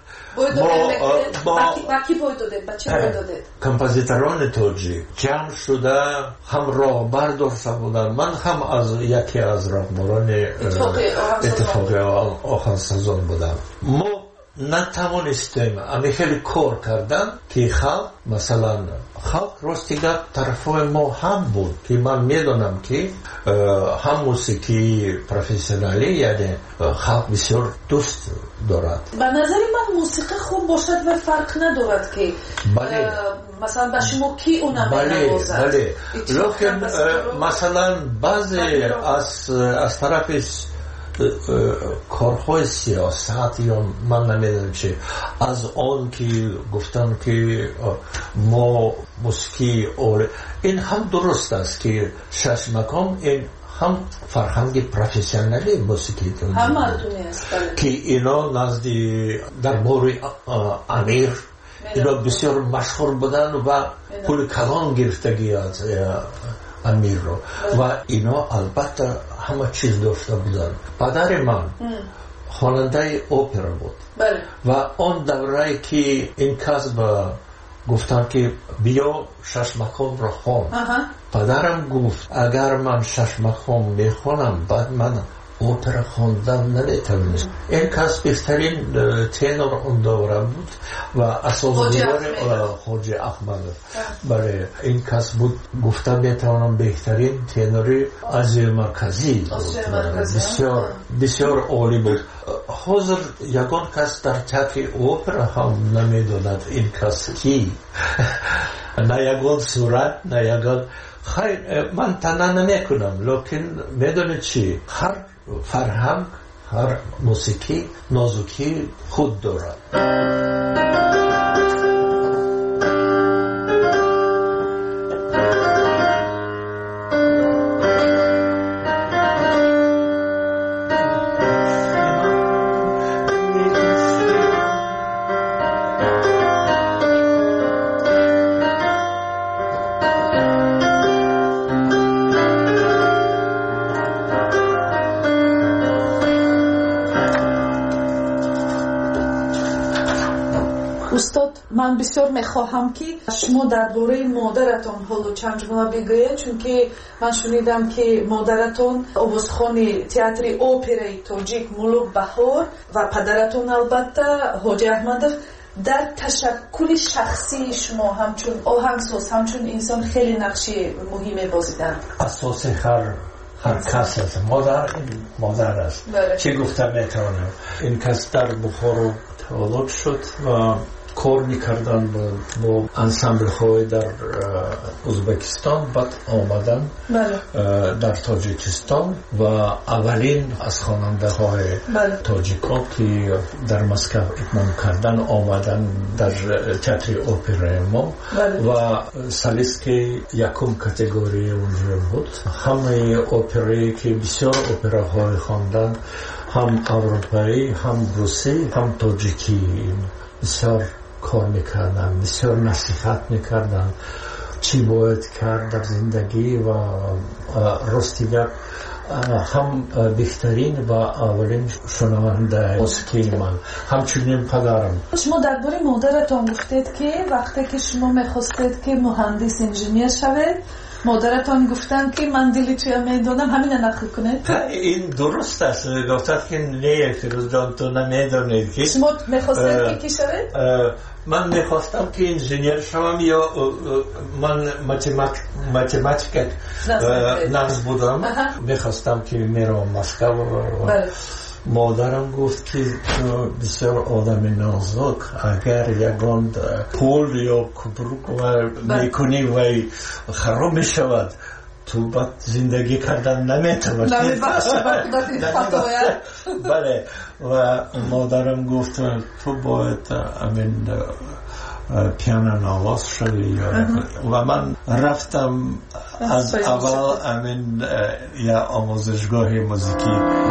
S18: با کی بای دادید؟ با چه بای دادید؟
S19: کمپوزیتران تاجیک جمع شده هم راه برداشته بودن. من هم از یکی از راهبران اتفاق آهنگسازان بودم. ما نتوانستیم امی خیلی کار کردن که خلق مثلا خلق راستیگر طرفای ما هم بود که من میدونم که هم موسیقی پروفسیونالی یعنی خلق بسیار دوست دارد.
S18: به نظر من موسیقی خوب باشد و فرق ندارد که مثلا به شما کی اونم نوازد.
S19: بله لیکن مثلا بعضی از طرف کارهای سیاست یا من نمیدونم چه از آن که گفتن که ما موسیقی این هم درست است که شش مقام این هم فرهنگ پروفسیونالی موسیقی
S18: هم مردمی است
S19: که اینا نزدی در باره امیر اینا بسیار مشهور بودن و پول کلان گرفتگی از امیر رو و اینا البته همه چیز داشته بودن. پدر من خواننده اپرا بود و آن دوره که این کسب گفتن که بیا شش مقام رو خوان پدرم گفت اگر من شش مقام میخوانم بعد من اپرا خواندن نمیتونم. این کس بهترین تنور اون دوره بود و اساسدار خواجه احمد. برای این کس بود گفتم میتونم بهترین تنوری از مرکزی بسیار بسیار عالی بود. حاضر یگان کس در تئاتر اپرا هم نمیدوند این کس کی نه یگان صورت نه یگان خیر من تنها نمیکنم لیکن میدونید چی هر فرهنگ هر موسیقی نازکی خود دارد.
S18: من بسیار میخواهم که شما درباره مادرتان حالا چند جمله بگویید چون که من شنیدم که مادرتان آوازخوان تئاتر اپرای تاجیک ملوک بهار و پدرتان البته حاجی احمدov در تشکل شخصی شما همچون آهنگساز همچون انسان خیلی نقش مهمی بازیدن.
S19: اساس هر کس است. مادر است. چه گفتم میتونم این کس در بخارا تولد شد و کار میکردن با انسامبل های در ازبکستان بعد آمدن در تاجیکستان و اولین از خواننده های تاجیکان که در مسکو اتمام کردن آمدن در تئاتر اپرای ما و سالیسکی یکم کاتگوری اونجا بود. همه اپرایی که بسیار اپراهای خواندن هم اروپایی هم روسی هم تاجیکی بسیار کار میکردن بسیار نصیحت میکردن چی باید کرد در زندگی و راستیگر هم بهترین و اولین شنونده موسیقی من همچنین پدرم.
S18: شما درباره مادرتان گفتید که وقتی که شما میخواستید که مهندس انجینیر شوید مادرتان گفتن که من دلی توی میدونم همین نقل کنید.
S19: این درست است. گفتن که نه فیروز جان تو نمیدونید که
S18: شما میخواستید که کی شوید؟
S19: من میخواستم که انجینیر شوم یا من ماتماتیک نقص بودم. میخواستم که میرم مسکو مادرم گفت که تو بسیار آدم نازک، اگر یگان پول یا کبروک میکنی و خراب میشود تو بعد زندگی کردن نمیتونی. بله. و مادرم گفت تو باید امین پیانو نواز شدی و من رفتم از اول امین یا آموزشگاه موسیقی.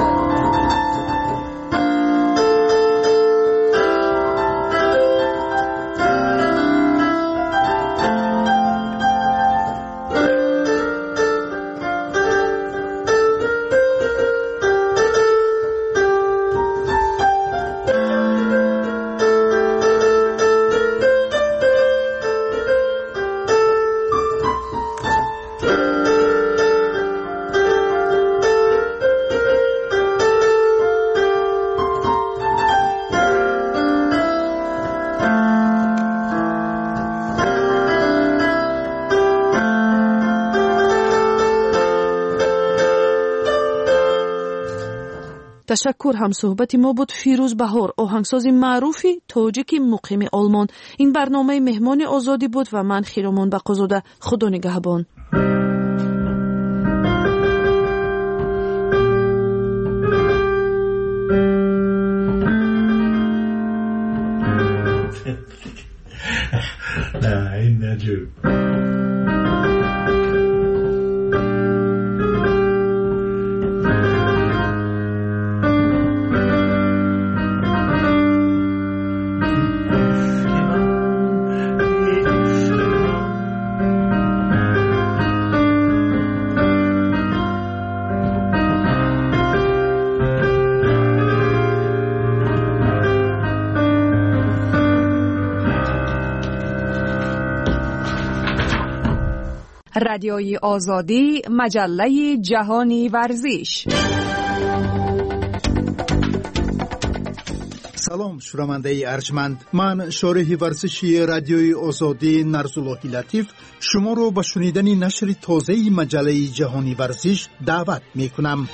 S18: تشکر. هم صحبت ما بود فیروز بهار، آهنگساز معروفی تاجیک مقیم آلمان. این برنامه مهمان آزادی بود و من خیرامان بقازاده. خدا نگهبان.
S19: نه این نجوب.
S20: رادیوی آزادی، مجله جهانی ورزش.
S12: سلام شنونده ارجمند، من شارح ورزشی رادیوی آزادی نرزالله لطیف شما رو به شنیدن نشر تازه مجله جهانی ورزش دعوت می کنم.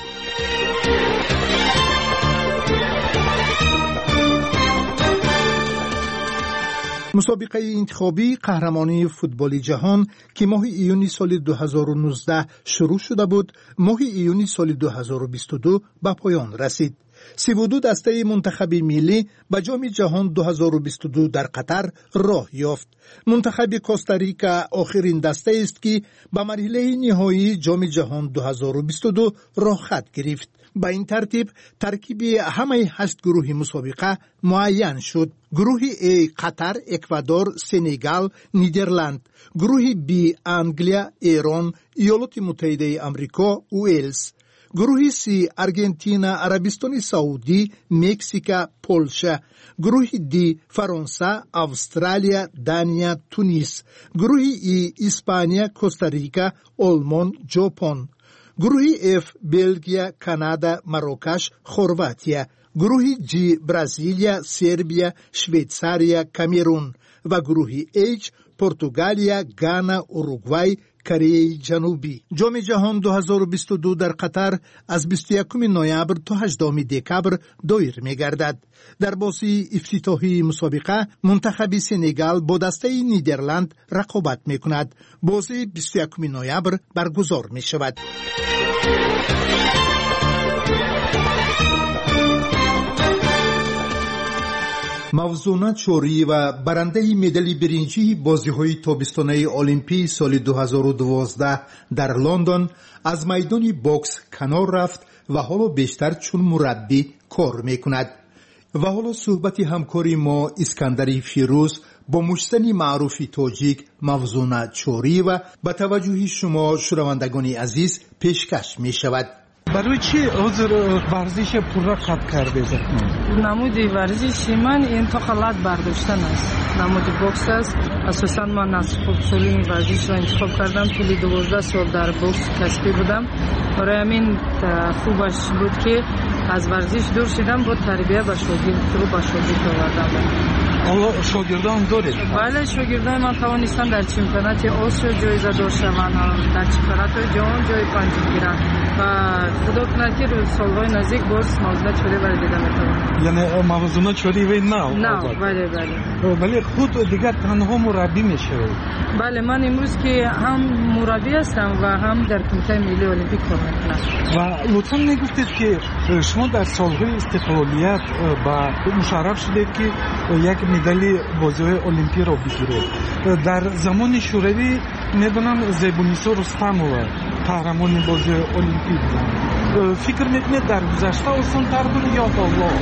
S12: مسابقه انتخابی قهرمانی فوتبال جهان که ماه ایون سال 2019 شروع شده بود، ماه ایون سال 2022 به پایان رسید. 32 دسته منتخب ملی به جام جهان 2022 در قطر راه یافت. منتخب کوستاریکا آخرین دسته است که به مرحله نهایی جام جهان 2022 راه خط گرفت. با این ترتیب ترکیب همه 8 گروه مسابقه معین شد. گروه A قطر، اکوادور، سنگال، نیدرلند. گروه B انگلیا، ایران، ایالات متحده آمریکا، ویلز. گروه C ارژانتین، عربستان سعودی، مکزیک، پولشا. گروه D فرانسه، استرالیا، دانیا، تونس. گروه E اسپانیا، کوستاریکا، آلمان، ژاپن. گروه F بلژیم، کانادا، مراکش، کرواتی. گروه G برزیلیا، سربیا، شویتزاریا، کامرون و گروه H پرتغالیا، گانا، اوروگوای، کره جنوبی. جام جهان 2022 در قطر از 21 نوامبر تا 18 دکبر دایر می‌گردد. در بازی افتتاحی مسابقه منتخب سنگال با دسته نیدرلند رقابت می‌کند. بازی 21 نوامبر برگزار می‌شود. موزونه چوری و برنده مدال برنجی بازی‌های تابستانه المپی سال 2012 در لندن از میدان باکس کنار رفت و حالا بیشتر چون مربی کار می‌کند. و حالا صحبت همکاری ما اسکندر فیروز با مشتنی معروف تاجیک موزونه چوری و با توجه شما شنوندگان عزیز پیشکش می‌شود.
S21: برای چی عذر ورزش پر را قطع کرده؟
S22: نمود ورزشی من انتقالات برداشتن است. نمود بوکس است. اساساً من از خوب این ورزش را انتخاب کردم. طول 12 سال در بوکس کسبی بودم. برای همین خوبش بود که از ورزش دور شدم، با تربیت به شاگرد رو به شاگرد آوردم.
S21: آیا شاگردان دارید؟
S22: بله، شاگردان من توانستن در چمپیونات آسیا جایزه دار شوند، در چمپیونات جهان جای پنجم گیرند. خدا کنه که سالهای نزدیک باز موضوع چوری برگرده میتونم.
S21: یعنی موضوع چوری وی
S22: نه بله.
S21: ولی خود دیگر تنها مربی میشه.
S22: بله من امروز که هم مربی هستم و هم در کمیته ملی المپیک کار میکنم.
S21: و لطفا میگفتید که شما در سالهای استقلالیت با مشرف شدید که یک مدال بازی‌های المپیک را بگیرید. در زمان شوروی میدونم زیبونیسا رستمова قهرمان بازی المپیک بود. فکر میکنید در گذشته آسان‌تر بود یا حالا؟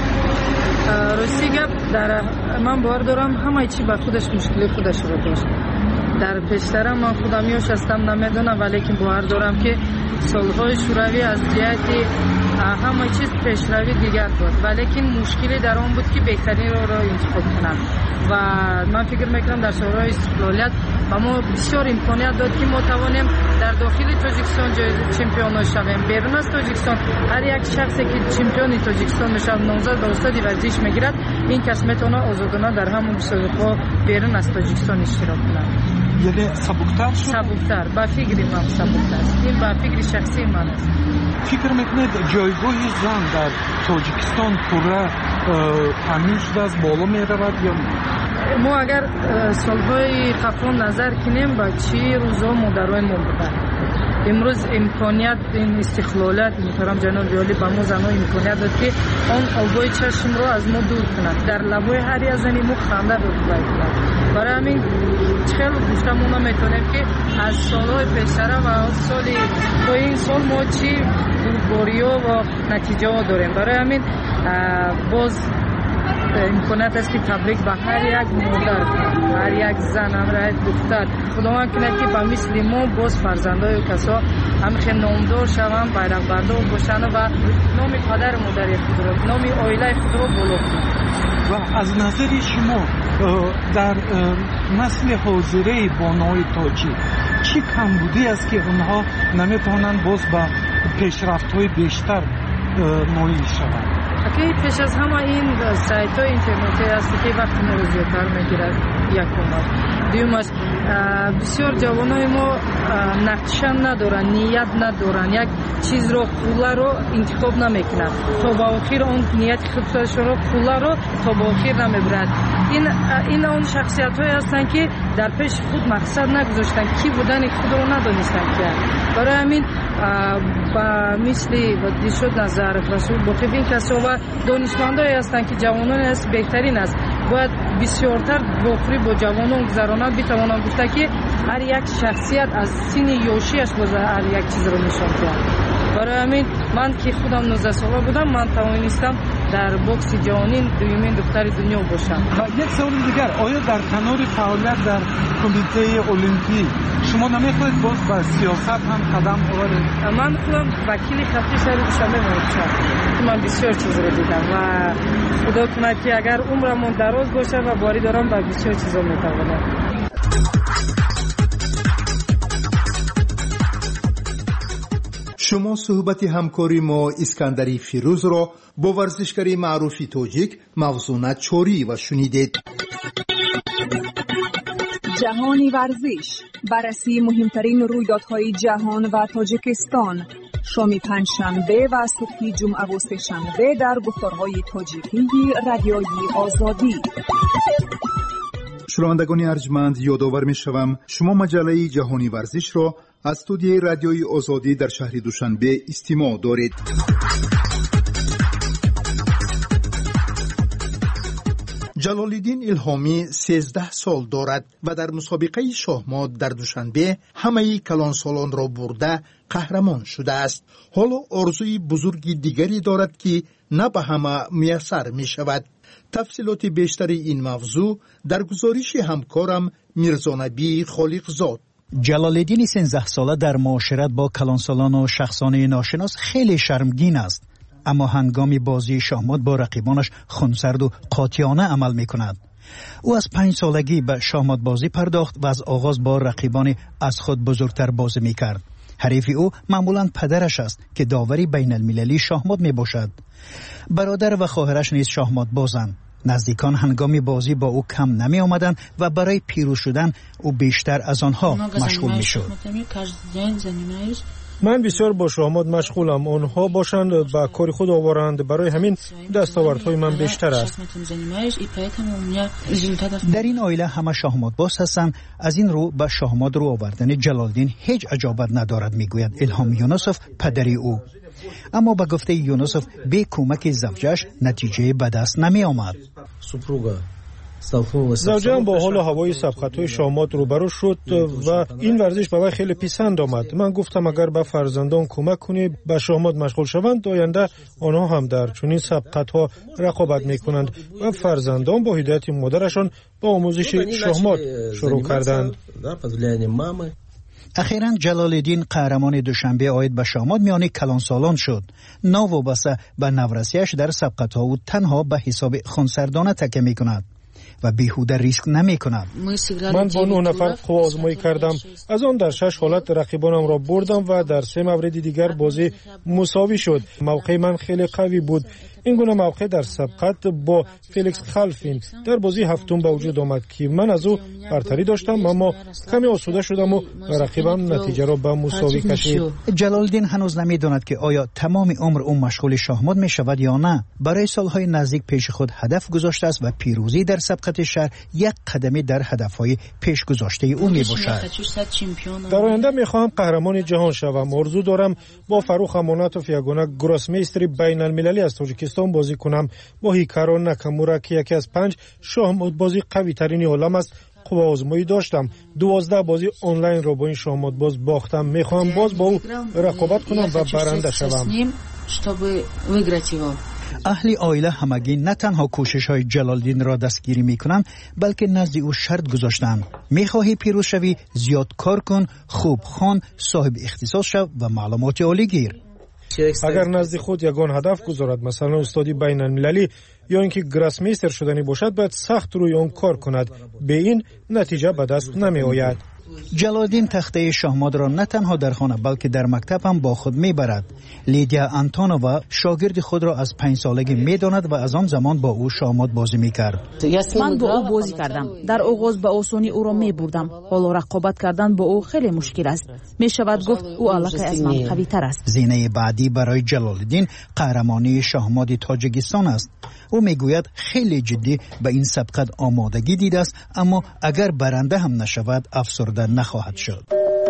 S22: راستی گپ در من باور دارم همه چی با خودش مشکل خودش رو داشت. در پیشتر من خودم یوش هستم نمیدونم ولی که باور دارم که سالهای شوروی از جهت همه چیز پیشروی دیگر بود ولی که مشکلی در آن بود که بهترین را انتخاب کنم و من فکر میکنم در سالهای استقلالیت و ما بسیار امکانیت داد که ما توانیم در داخل تاجیکستان چمپیون شویم. بیرون از تاجیکستان هر یک شخصی که چمپیون تاجیکستان میشه نامزد به استاد ورزش میگیرد این کس میتونه آزادانه در همون مسابقه بیرون از تاجیکستان اشتراک کنه.
S21: یعنی سبکتر شد؟
S22: سبکتر با فکری من سبکتر این با فکری شخصی من است.
S21: فکر میکنید جایگاه زن در تاجیکستان پورا تامین شده از بالا میرود یا
S22: ما اگر سالهای قبل نظر کنیم با چی روزا مادرای ما بودن امروز امکانیت این استقلالت محترم جناب جلالی با ما زنها امکانیت داد که آن آبای چشم رو از ما دور کند در لبای هر یک زنی ما خنده رو بگیرد. برای همین خیلی گفتم ما نمیتونیم که از سالهای پیشتر و سالی تا این سال ما چی بوریا و نتیجه ها داریم. برای همین باز امکانیت است که تبریک به هر یک مادر هر یک زن همراه دختر خداوند کنه که به مثل ما باز فرزندای کسا همین نامدار شوند بیرق بردار باشند و نام پدر مادر خود را نام عائله خود را بالا کنند.
S21: و از نظر شما در نسل حاضره بانوی تاجیک چی کمبودی است که اونها نمیتونن باز به پیشرفت‌های بیشتر نائل شوند؟
S22: پیش از همه این سایت های اینترنتی است که وقتی ما رو زیادتر میگیرد یکم دومش بسیار جوانای ما نقشه ندارن نیت ندارن یک چیز رو پولا رو انتخاب نمیکنن تا با آخر اون نیت خودش رو پولا رو تا با آخر نمیبرد. این اون شخصیت های هستن که در پیش خود مقصد نگذاشتن کی بودن خود رو ندانستن که برای همین با مثلی و دیشود نظر رسول با این کسا و دانشمندایی هستند که جوانان است بهترین است باید بسیارتر بخوری با جوانان گذرانه بتوانند گفته که هر یک شخصیت از سن یوشیش باز هر یک چیز رو نشان دهد. برای همین من که خودم 19 ساله بودم من توانستم در بوکس جهانی دومین دختر دنیا باشم.
S21: و یک سوال دیگر آیا در کنار فعالیت در کمیته المپیک شما نمیخواهید باز به سیاست هم قدم بردارید؟
S22: من خودم وکیل خطی شهر دوشنبه بودم. من بسیار چیز رو دیدم و خدا کنه که اگر عمرم دراز باشه و باری دارم با بسیار چیزا میتوانم.
S1: شما صحبت همکاری ما اسکندری فیروز را با ورزشکاری معروفی تاجیک موزون چوری و شنیدید.
S20: جهانی ورزش، بررسی مهمترین رویدادهای جهان و تاجیکستان، شام پنجشنبه و صبح جمعه و سه‌شنبه در گفتارهای تاجیکی رادیوی آزادی.
S1: شنوندگان ارجمند یادآور می‌شوم شما مجله جهانی ورزش را از استودیوی رادیوی آزادی در شهر دوشنبه استماع دارید. جلال‌الدین الهامی 13 سال دارد و در مسابقه شاهمات در دوشنبه همه کلانسالان را برده قهرمان شده است. حالا آرزوی بزرگی دیگری دارد که نه به همه میسر می شود. تفصیلات بیشتر این موضوع در گزارش همکارم میرزانبی خالقزاد.
S12: جلال‌الدین 13 ساله در معاشرت با کلانسالان و شخصان ناشناس خیلی شرمگین است، اما هنگام بازی شاهمات با رقیبانش خونسرد و قاطعانه عمل می کند. او از 5 سالگی به شاهمات بازی پرداخت و از آغاز با رقیبان از خود بزرگتر بازی می کرد. حریف او معمولاً پدرش است که داوری بین المللی شاهمات می باشد. برادر و خواهرش نیز شاهمات بازند. نزدیکان هنگام بازی با او کم نمی آمدند و برای پیروز شدن او بیشتر از آنها مشغول می شد.
S16: من بسیار با شهمات مشغولم. آنها باشند با کار خود آورند، برای همین دستاوردهای من بیشتر است.
S12: در این عائله همه شهمات باز هستند. از این رو به شهمات رو آوردن جلالدین هیچ عجابت ندارد، میگوید الهام یونسوف پدری او. اما به گفته یونسوف به کمک زوجش نتیجه به دست نمی آمد.
S16: زوجم با حال و هوای سبقت‌های شهمات روبرو شد و این ورزش به وی خیلی پسند آمد. من گفتم اگر به فرزندان کمک کنی به شهمات مشغول شوند، آینده آنها هم در چنین سبقت‌ها رقابت می‌کنند و فرزندان با هدایت مادرشان با آموزش شهمات شروع کردند.
S12: اخیراً جلالدین قهرمان دوشنبه عاید به شهمات میان کلانسالان شد. ناوابسته به نورسیش در سبقت‌ها او تنها به حساب خونسردانه تکیه می‌کند و بیهوده ریسک نمی کند.
S16: من با 9 نفر قوا آزمایی کردم. از آن در 6 حالت رقیبانم را بردم و در 3 مورد دیگر بازی مساوی شد. موقع من خیلی قوی بود. این گونه موقع در سبقت با فیلیکس خلفین در بازی هفتم به وجود آمد که من از او برتری داشتم، اما کمی آسوده شدم و رقیبم نتیجه را به مساوی کشید.
S12: جلالدین هنوز نمیداند که آیا تمام عمر او مشغول شهمات می شود یا نه. برای سالهای نزدیک پیش خود هدف گذاشته است و پیروزی در سبقت شهر یک قدمی در هدفهای پیش گذاشته او می باشد.
S16: در آینده می خواهم قهرمان جهان شوم. آرزو دارم با فروخ اماناتوف یگانه گراسمیستری بین المللی از تاجیکستان بازی کنم. با هیکارو ناکامورا که یکی از 5 شهمات بازی قوی ترین عالم است قوا آزمایی داشتم. 12 بازی آنلاین را با این شهمات باز باختم. میخوام باز با او رقابت کنم و برنده شوم.
S12: اهل عائله همگی نه تنها کوشش های جلالدین را دستگیری میکنند، بلکه نزد او شرط گذاشتند: میخواهی پیروز شوی، زیاد کار کن، خوب خوان، صاحب اختصاص شو و معلومات عالی گیر.
S16: اگر نزد خود یگان هدف گذارد، مثلا استادی بین المللی یا اینکه گراسمیستر شدنی باشد، باید سخت روی آن کار کند. به این نتیجه به دست نمی آید.
S12: جلالدین تخته شهمات را نه تنها در خانه بلکه در مکتب هم با خود میبرد. لیدیا انتونووا شاگرد خود را از 5 سالگی میداند و از آن زمان با او شهمات بازی میکرد.
S13: من با او بازی کردم. در آغاز به آسانی او را میبردم. حالا رقابت کردن با او خیلی مشکل است. میشود گفت او الکی از من قوی تر است.
S12: زینه بعدی برای جلالدین قهرمانی شهمات تاجیکستان است. او میگوید خیلی جدی به این سبقت آمادگی دیده است، اما اگر برنده هم نشود افسرده نخواهد شد.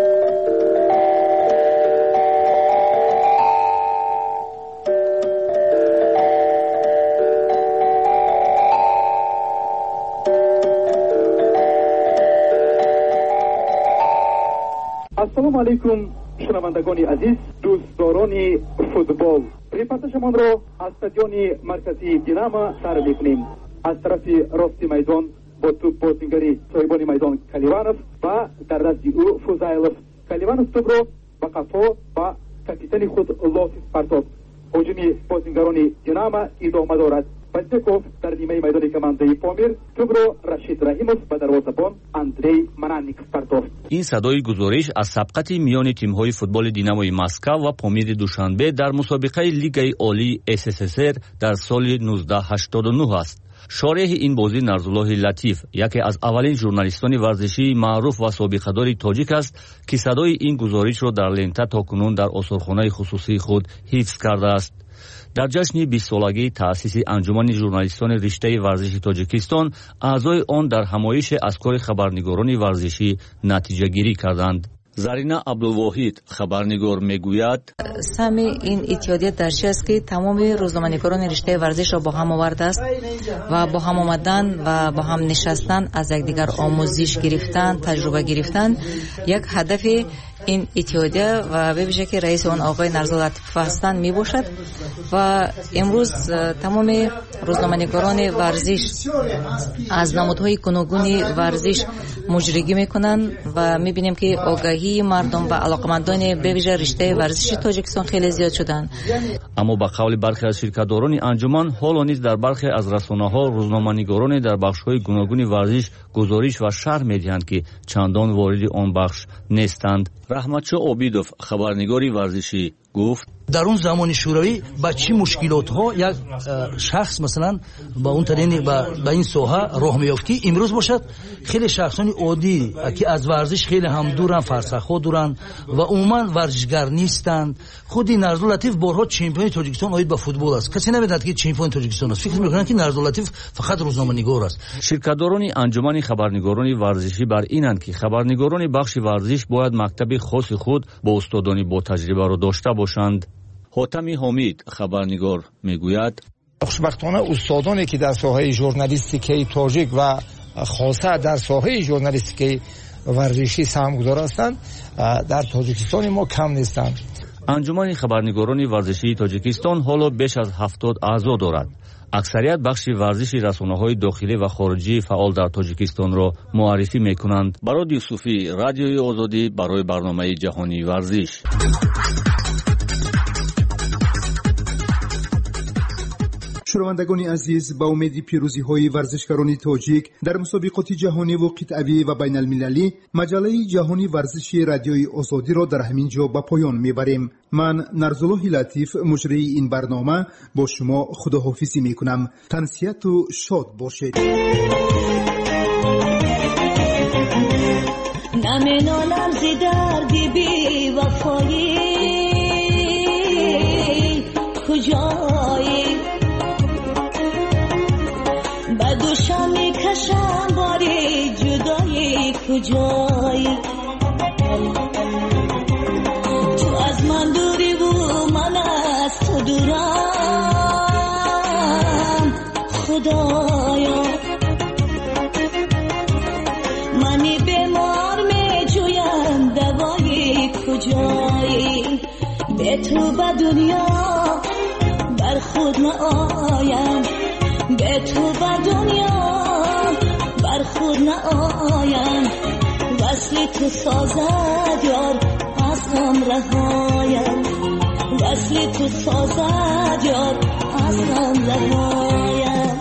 S3: السلام علیکم شنوندگان عزیز، دوستداران فوتبال، ریپورتاژمان را از استادیوم مرکزی دیناما سر می‌کنیم. از طرف راست میدان با توپ بازیگری صاحبان میدان کالیوانوف و در دست او فوزایلوف. کالیوانوف توپ را با قفا با کاپیتان خود لوسیس پارتوف. هجوم بازیگران دیناما ادامه دارد. بازیکوف در نیمه میدان کمانده پامیر توپ را رشید رحیموف و دروازه‌بان اندری منانیکس پارتوف.
S5: این صدای گزارش از سبقت میان تیم‌های فوتبال دیناموی مسکو و پامیر دوشنبه در مسابقه لیگ عالی SSSR در سال 1989 است. شارح این بازی نرزالله لطیف یکی از اولین ژورنالیستان ورزشی معروف و سابقه‌دار تاجیک است که صدای این گزارش را در لنته تاکنون در آثارخانه خصوصی خود حفظ کرده است. در جشن 20 سالگی تأسیس انجمن ژورنالیستان رشته ورزشی تاجیکستان، اعضای آن در همایش از کار خبرنگاران ورزشی نتیجه گیری کردند. زرینا عبدالواحد خبرنگار میگوید
S23: سهم این اتحادیه در چی است که تمام روزنامه‌نگاران رشته ورزش را با هم آورده است و با هم آمدن و با هم نشستن، از یکدیگر آموزش گرفتن، تجربه گرفتن. یک هدف این اتحادیه و به ویژه که رئیس آن آقای نرزالله لطیف هستند می باشد و امروز تمام روزنامه‌نگاران ورزش از نمودهای گوناگون ورزش مجریگی میکنن و میبینیم که آگاهی مردم و علاقمندان به ویژه رشته ورزشی تاجیکستان خیلی زیاد شدن.
S5: اما به قول برخی از شرکت‌داران انجمن، حالا نیز در برخی از رسانه‌ها روزنامه‌نگاران در بخش‌های گوناگون ورزش گزارش و شرح می‌دهند که چندان وارد آن بخش نیستند. رحمتشاه عابیدوف خبرنگاری ورزشی گفت
S7: در اون زمان شوروی با چه مشکلات ها یک شخص مثلا با اون طریق با این ساحه راه میافت که امروز باشد خیلی شخصانی عادی که از ورزش خیلی هم دورن، فرسخ ها دورن و عموما ورزشگر نیستند. خودی نرزو لطیف بارها چمپیون تاجیکستان آید با فوتبال است. کسی نمیداند که چمپیون تاجیکستان است. فکر میکنن که نرزو لطیف فقط روزنامه‌نگار است.
S5: شرکتداران انجمن خبرنگاران ورزشی بر اینند که خبرنگاران بخش ورزش باید مکتب خاص خود با استادانی با تجربه را داشته باشند. حاتمی حامید خبرنگار میگوید
S8: خوشبختانه استادانی که در ساحه ژورنالیستیک تاجیک و خاصه در ساحه ژورنالیستیک ورزشی سهمگذار هستند در تاجیکستان ما کم نیستند.
S5: انجمن خبرنگاران ورزشی تاجیکستان حالا بیش از 70 اعضا دارد. اکثریت بخش ورزشی رسانه‌های داخلی و خارجی فعال در تاجیکستان را معرفی می‌کنند. براد یوسفی، رادیوی آزادی، برای برنامه جهانی ورزش.
S1: شنوندگان عزیز، با امید پیروزی های ورزشکاران تاجیک در مسابقات جهانی و قطعی و بین المللی، مجله جهانی ورزشی رادیوی آزادی را در همین جا به پایان میبریم. من نرزالله لطیف مجری این برنامه با شما خداحافظی میکنم. تنسیت و شاد باشید.
S9: نمینالم زی دردی بی وفایی کجایی بدوشم میکشم باری جدایی کجایی تو از من دوری و من از تو دورم خدایا منی بیمار میجویم دوایی کجایی به تو به دنیا بر خود نآیم به تو به دنیا بر خود نآیم وصل تو سازد یار از غم رهایم وصل تو سازد یار از غم رهایم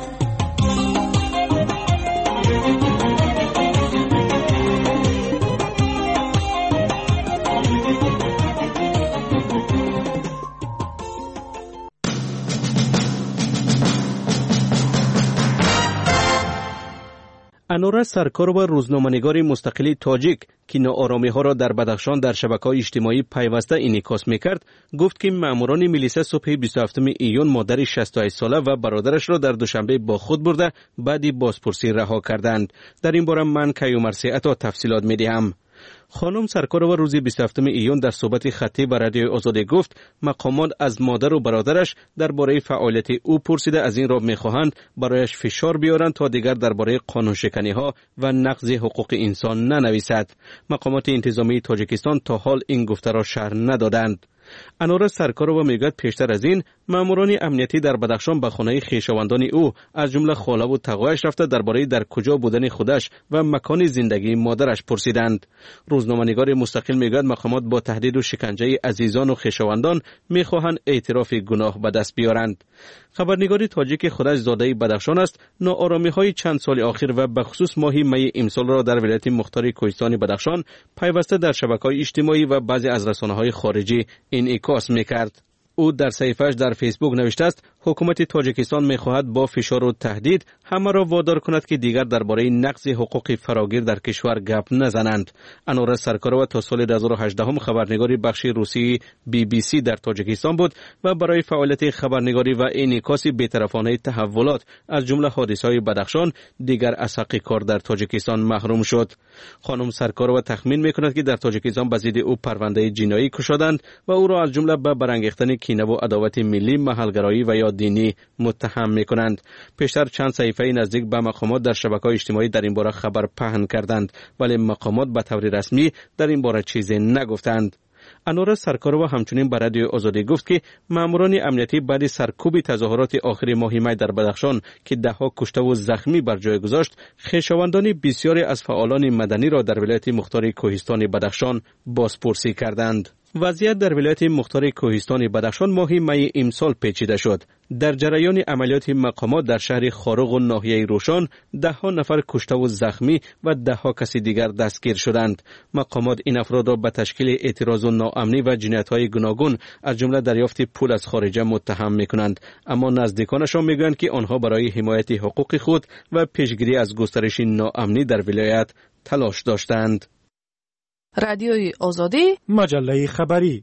S2: انوره سرکار و روزنامه‌نگار مستقل تاجیک که ناآرامی‌ها را در بدخشان در شبکه‌های اجتماعی پیوسته انعکاس می‌کرد، گفت که ماموران میلیسا صبح 27 ایون مادر 68 ساله و برادرش را در دوشنبه با خود برده بعدی بازپرسی رها کردند. در این باره من کیومرث عطا تفصیلات می‌دهم. خانم سرکار و روز 27 ایون در صحبت خطی با رادیو آزادی گفت مقامات از مادر و برادرش درباره فعالیت او پرسیده از این را می‌خواهند برایش فشار بیارند تا دیگر درباره قانون شکنی‌ها و نقض حقوق انسان ننویسد. مقامات انتظامی تاجیکستان تا حال این گفته را شرح ندادند. انوره سرکارова میگوید پیشتر از این ماموران امنیتی در بدخشان به خانه خویشاوندان او از جمله خاله و تقایش رفته درباره در کجا بودن خودش و مکان زندگی مادرش پرسیدند. روزنامه‌نگار مستقل میگوید مقامات با تهدید و شکنجه عزیزان و خویشاوندان میخواهند اعتراف گناه به دست بیارند. خبرنگار تاجیک خودش زاده بدخشان است. ناآرامی‌های چند سال اخیر و به خصوص ماه می امسال را در ولایت مختار کوهستان بدخشان پیوسته در شبکه‌های اجتماعی و بعضی از رسانه‌های خارجی انعکاس می‌کرد. او در صفحه‌اش در فیسبوک نوشته است حکومت تاجیکستان می‌خواهد با فشار و تهدید همه را وادار کند که دیگر درباره نقض حقوق فراگیر در کشور گپ نزنند. انوره سرکارova تا سال 2018 خبرنگاری بخش روسی BBC در تاجیکستان بود و برای فعالیت خبرنگاری و انعکاس بی‌طرفانه تحولات از جمله حادثه‌های بدخشان دیگر از حق کار در تاجیکستان محروم شد. خانم سرکارova تخمین می‌کند که در تاجیکستان به ضد او پرونده جنایی گشودند و او را از جمله به برانگیختن کینه و عداوت ملی، محلگرایی و یا دینی متهم می‌کنند. پیشتر چند صحیفه نزدیک به مقامات در شبکه‌های اجتماعی در این باره خبر پهن کردند ولی مقامات به طور رسمی در این باره چیزی نگفتند. انوره سرکارova همچنین به رادیو آزادی گفت که ماموران امنیتی بعد سرکوب تظاهرات آخر ماه می در بدخشان که ده‌ها کشته و زخمی بر جای گذاشت، خویشاوندان بسیاری از فعالان مدنی را در ولایت مختار کوهستان بدخشان بازپرسی کردند. وضعیت در ولایت مختار کوهستان بدخشان ماه می امسال پیچیده شد. در جریان عملیات مقامات در شهر خارق و ناحیه روشان 10 نفر کشته و زخمی و 10 کس دیگر دستگیر شدند. مقامات این افراد را به تشکیل اعتراض و ناامنی و جنایت‌های گوناگون از جمله دریافت پول از خارجه متهم می‌کنند، اما نزدیکانشان می‌گویند که آنها برای حمایت حقوق خود و پیشگیری از گسترش ناامنی در ولایت تلاش داشتند.
S18: رادیوی آزادی،
S16: مجله خبری.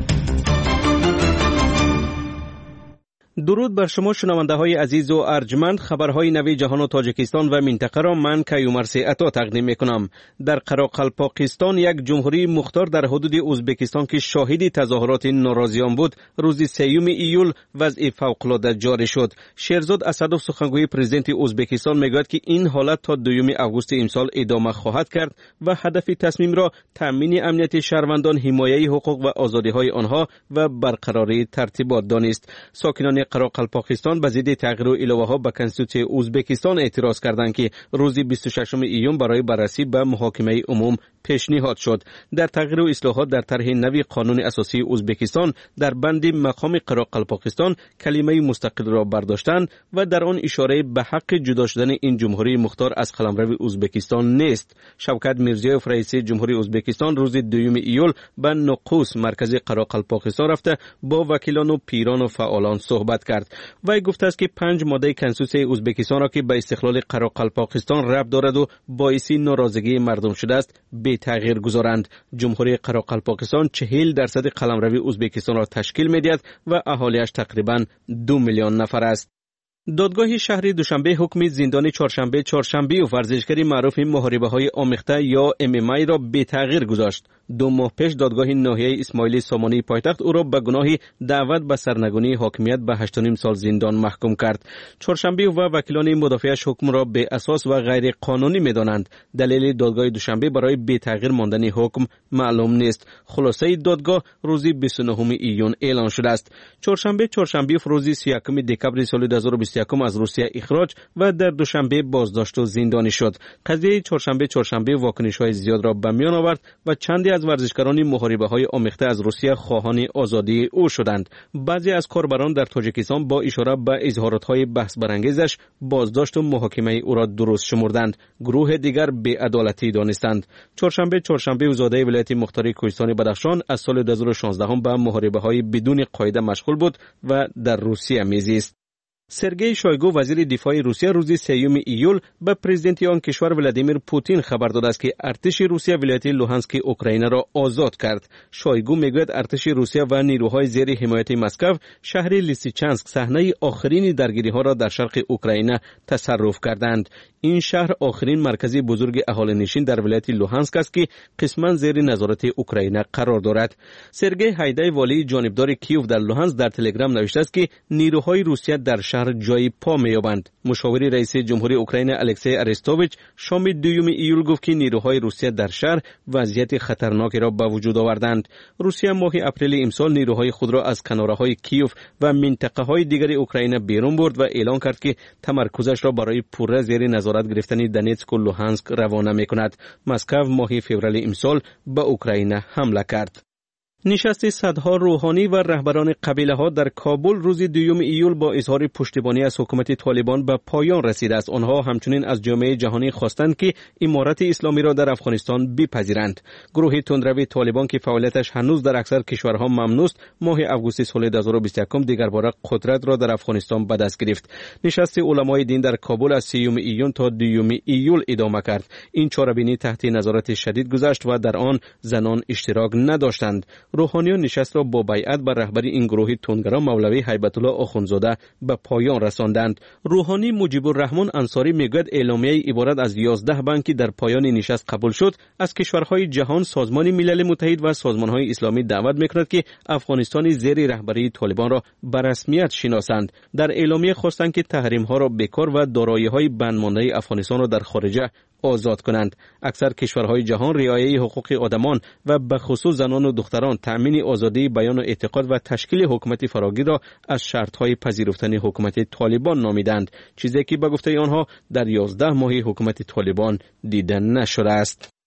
S2: درود بر شما شنونده های عزیز و ارجمند. خبرهای نوی جهان و تاجیکستان و منطقه را من کیومرث عطا تقدیم میکنم. در قراقلپاقستان یک جمهوری مختار در حدود ازبکستان که شاهد تظاهرات ناراضیان بود روز 3 ایول وضع فوق‌العاده جاری شد. شیرزاد اسدوف سخنگوی پرزیدنت ازبکستان میگوید که این حالت تا 2 آگوست امسال ادامه خواهد کرد و هدف تصمیم را تامین امنیت شهروندان، حمایت حقوق و آزادی های آنها و برقراری ترتیبات دانست. ساکنان قراقلپاقستان به ضد تغییر و الوه ها به کنستیتوسیون ازبکستان اعتراض کردند که روز 26 ایون برای بررسی به محاکمه عموم پیشنهاد شد. در تغییر و اصلاحات در طرح نوی قانون اساسی ازبکستان در بند مقام قراقلپاقستان کلمه مستقل را برداشتند و در آن اشاره به حق جدا شدن این جمهوری مختار از قلمرو ازبکستان نیست. شوکت میرزیوف رئیس جمهوری ازبکستان روز 2 ایول به نقوس مرکز قراقلپاقستان رفته با وکیلان و پیران و فعالان صحبت کرد. وی گفته است که 5 ماده کنستیتوسیون ازبکستان را که به استقلال قراقلپاقستان ربط دارد و باعث ناراضگی مردم شده است به تغییر گذارند. جمهوری قراقلپاقستان 40% قلمرو ازبکستان را تشکیل می‌دهد و اهالیش تقریباً 2 میلیون نفر است. دادگاه شهر دوشنبه حکم زندان چهارشنبه و ورزشکاری معروف محاربه‌های آمیخته یا MMA را به تغییر گذاشت. 2 ماه پیش دادگاه ناحیه اسماعیلی سامانی پایتخت او را به گناه دعوت به سرنگونی حاکمیت به 8.5 سال زندان محکوم کرد. چهارشنبه و وکیلان مدافعش حکم را به اساس و غیر قانونی می‌دانند. دلیل دادگاه دوشنبه برای به تغییر ماندن حکم معلوم نیست. خلاصه دادگاه روز 29 ایون اعلان شده است. چهارشنبه روز 31 دکمبر سال 2021 از روسیه اخراج و در دوشنبه بازداشت و زندانی شد. قضیه چهارشنبه واکنش‌های زیاد را به میان آورد و چندی از ورزشکاران محاربه‌های آمیخته از روسیه خواهان آزادی او شدند. بعضی از کاربران در تاجیکستان با اشاره به اظهارات‌های بحث برانگیزش بازداشت و محاکمه او را درست شمردند. گروه دیگر بی‌عدالتی دانستند. چهارشنبه زاده ولایت مختار کوهستان بدخشان از سال 2016 به محاربه‌های بدون قاعده مشغول بود و در روسیه میزیست. سرگئی شویگو وزیر دفاع روسیه روز 3 ایول به پرزیدنت آن کشور ولادیمیر پوتین خبر داده است که ارتش روسیه ولایت لوهانسک اوکراین را آزاد کرد. شویگو میگوید ارتش روسیه و نیروهای زیر حمایت مسکو شهر لیسیچانسک صحنه آخرین درگیری‌ها را در شرق اوکراین تصرف کردند. این شهر آخرین مرکز بزرگ اهالی نشین در ولایت لوهانسک است که قسما زیر نظارت اوکراین قرار دارد. سرگئی هایدای والی جانبدار کیوف در لوهانسک در تلگرام نوشته است که نیروهای روسیه در شهر جای پا می‌یابند. مشاور رئیس جمهوری اوکراین الکسی ارستوویچ شام 2 ایول گفت که نیروهای روسیه در شهر وضعیت خطرناکی را به وجود آوردند. روسیه ماه اپریل امسال نیروهای خود را از کناره‌های کیوف و منطقه‌های دیگر اوکراین بیرون برد و اعلام کرد که تمرکزش را برای پوره زیر نظارت گرفتن دونتسک و لوهانسک روانه می‌کند. مسکو ماه فوریه امسال به اوکراین حمله کرد. نشست صدها روحانی و رهبران قبیله ها در کابل روز 2 ایول با اظهار پشتیبانی از حکومت طالبان به پایان رسیده است. آنها همچنین از جامعه جهانی خواستند که امارت اسلامی را در افغانستان بپذیرند. گروه تندروی طالبان که فعالیتش هنوز در اکثر کشورها ممنوع است، ماه آگوست سال 2021 دیگر باره قدرت را در افغانستان به دست گرفت. نشست علمای دین در کابل از 3 ایون تا 2 ایول ادامه کرد. این چاره‌بینی تحت نظارت شدید گذشت و در آن زنان اشتراک نداشتند. روحانیان نشست را با بیعت بر رهبر این گروه تندگرا مولوی هیبت الله آخوندزاده به پایان رساندند. روحانی مجیب الرحمن انصاری میگوید اعلامیه عبارت از 11 بند در پایان نشست قبول شد از کشورهای جهان، سازمان ملل متحد و سازمانهای اسلامی دعوت میکند که افغانستان زیر رهبری طالبان را به رسمیت شناسند. در اعلامیه خواستند که تحریم‌ها را بیکار و دارایی‌های بندمانده افغانستان را در خارجه آزاد کنند. اکثر کشورهای جهان رعایت حقوق آدمان و به خصوص زنان و دختران، تأمین آزادی بیان و اعتقاد و تشکیل حکومت فراگیر را از شرط‌های پذیرفتن حکومت طالبان نامیدند، چیزی که به گفته آنها در 11 ماه حکومت طالبان دیده نشده است.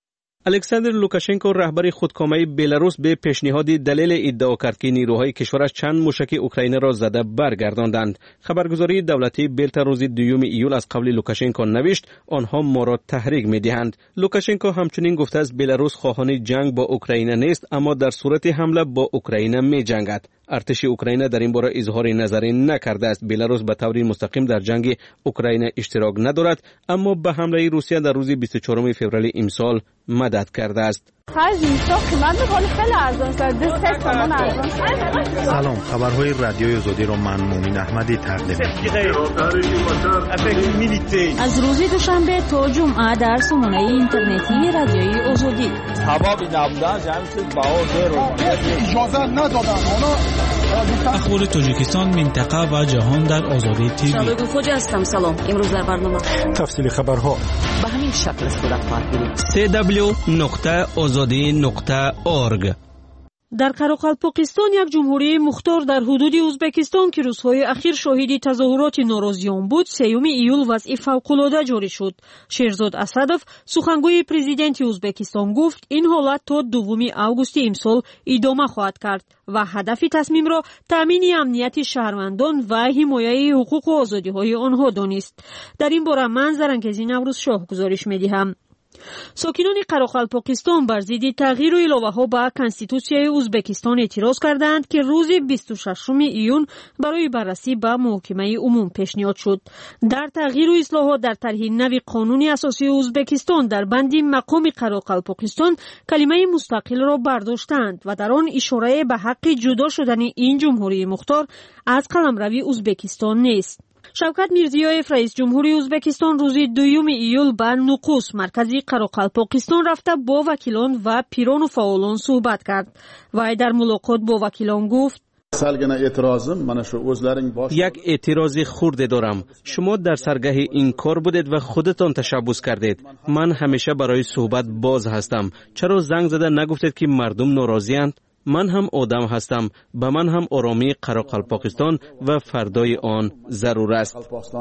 S2: الکساندر لوکاشنکو رهبر خودکامه بلاروس به پیشنهاد دلیل ادعا کرد که نیروهای کشورش چند موشک اوکراین را زده برگرداندند. خبرگزاری دولتی بلتا روز 2 ایول از قول لوکاشنکو نوشت آنها ما را تحریک می‌دهند. لوکاشنکو همچنین گفته است بلاروس خواهان جنگ با اوکراین نیست، اما در صورت حمله با اوکراین می‌جنگد. ارتش اوکراین در این باره اظهار نظری نکرده است. بلاروس به طور مستقیم در جنگ اوکراین اشتراک ندارد، اما به حمله روسیه در روز 24 فوریه امسال مدد کرده است.
S6: سلام، خبرهای رادیوی آزادی را من مومن احمدی تقدیم می‌کنم.
S13: از روز دوشنبه تا جمعه در سامانه اینترنتی رادیوی آزادی.
S4: اخبار تاجیکستان، منطقه و جهان در آزادی تیوی.
S10: شبگو خوج هستم. سلام. امروز در برنامه
S16: تفصیل خبرها
S10: به همین شکل صورت خواهد گرفت.
S2: www.azadi.org.
S18: در قرقلپاکستان یک جمهوری مختار در حدود ازبکستان که روزهای اخیر شاهد تظاهرات ناراضیان بود 3 ایول وضع فوق‌العاده جاری شد. شیرزاد اسدов سخنگوی پرزیدنت ازبکستان گفت این حالت تا 2 آگوست امسال ادامه خواهد کرد و هدف تصمیم را تامین امنیت شهروندان و حمایت حقوق و آزادی‌های آنها دانست. در این باره من زرنگزی نوروز شاه گزارش می‌دهم. ساکنان قرقلپاکستان بر ضد تغییر و اضافه‌ها به کنستیتوسیای ازبکستان اعتراض کردند که روز 26 ایون برای بررسی به محکمه عموم پیشنهاد شد. در تغییر و اصلاحات در طرح نو قانون اساسی ازبکستان در بند مقام قرقلپاکستان کلمه مستقل را برداشتند و در آن اشاره به حق جدا شدن این جمهوری مختار از قلمرو ازبکستان نیست. شوکت میرزیویف رئیس جمهوری ازبکستان روز 2 ایول به نوقوس مرکزی قرقلپاکستان رفته با وکیلان و پیران و فعالان صحبت کرد و در ملاقات با وکیلان گفت
S2: یک اعتراض خرد دارم. شما در سرگاه این کار بودید و خودتان تشبث کردید. من همیشه برای صحبت باز هستم. چرا زنگ زده نگفتید که مردم ناراضی‌اند؟ من هم آدم هستم. به من هم آرامی قرقلپاکستان و فردای آن ضرور است.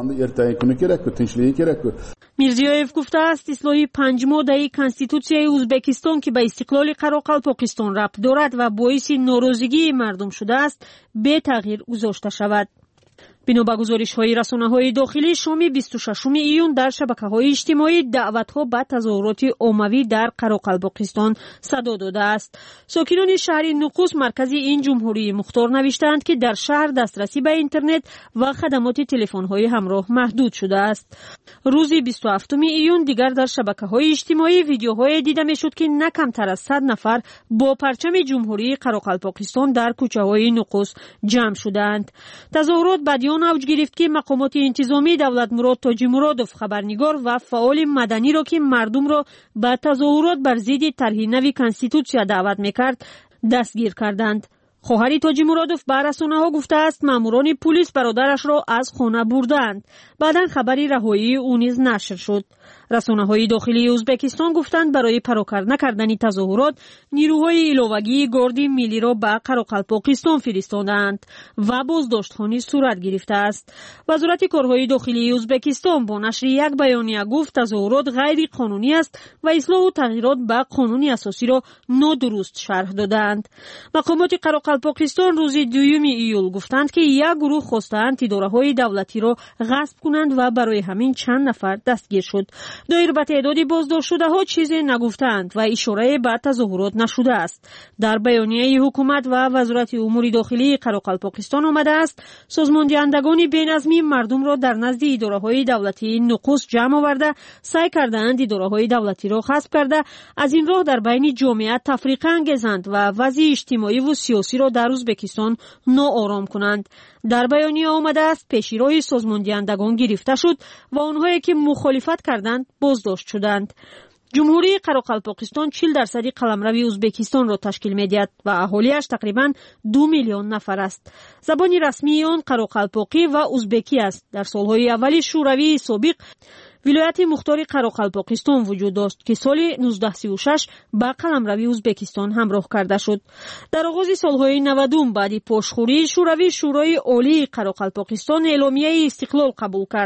S18: میرزیویف گفته است اصلاح 5 ماده کنستیتوسیای ازبکستان که به استقلال قرقلپاکستان ربط دارد و باعث ناراضگی مردم شده است به تغییر گذاشته شود. بنا به گزارش‌های رسانه‌های داخلی شام 26 ایون در شبکه‌های اجتماعی دعوت‌ها به تظاهرات عمومی در قرقلپاکستان صدا داده است. ساکنان شهر نوقوس مرکزی این جمهوری مختار نوشتند که در شهر دسترسی به اینترنت و خدمات تلفن‌های همراه محدود شده است. روز 27 ایون دیگر در شبکه‌های اجتماعی ویدیوهای دیده می‌شد که نه کمتر از 100 نفر با پرچم جمهوری قرقلپاکستان در کوچه‌های نوقوس جمع شدند. تظاهرات بعد آن اوج گرفت که مقامات انتظامی دولت مراد تاجی مرادوف خبرنگار و فعال مدنی را که مردم را به تظاهرات بر ضد طرح نو کنستیتوسیا دعوت میکرد دستگیر کردند. خواهر تاجی مرادوف به رسانه‌ها گفته است ماموران پلیس برادرش را از خانه بردند. بعداً خبری رهایی او نیز نشر شد. رسانه‌های داخلی ازبکستان گفتند برای پراکار نکردن تظاهرات نیروهای ایلوگی گارد ملی را به قرقلپاکستان فرستادند و بازداشت‌ها صورت گرفته است. وزارت کارهای داخلی ازبکستان با نشر یک بیانیه گفت تظاهرات غیر قانونی است و اصلاح و تغییرات به قانون اساسی را نادرست شرح دادند. مقامات قرقلپاکستان روز 2 ایول گفتند که یک گروه خواستند اداره‌های دولتی را غصب کنند و برای همین چند نفر دستگیر شد. دایر به تعداد بازداشت شده ها چیزی نگفتند و اشاره به تظاهرات نشده است. در بیانیه حکومت و وزارت امور داخلی قرقلپاکستان آمده است سازماندهندگان بی‌نظمی مردم را در نزد اداره‌های دولتی نوقوس جمع آورده سعی کردند اداره‌های دولتی را غصب کرده از این راه در بین جامعه تفریق انگیزند و وضع اجتماعی و سیاسی را در ازبکستان ناآرام کنند. در بیانیه آمده است پیشروی سازماندهندگان گرفته شد و آنهایی که مخالفت کردند بازداشت شدند. جمهوری قرقلپاکستان 40% قلمرو ازبکستان را تشکیل می‌دهد و اهالیش تقریباً 2 میلیون نفر است. زبان رسمی آن قرقلپاکی و ازبکی است. در سالهای اول شوروی سابق ولایت مختار قرقلپاکستان وجود داشت که سال 1936 به قلمرو ازبکستان همراه کرده شد. در آغاز سالهای 90 بعد پاشخوری شوروی شورای عالی قرقلپاکستان اعلامیه استقلال قبول کرد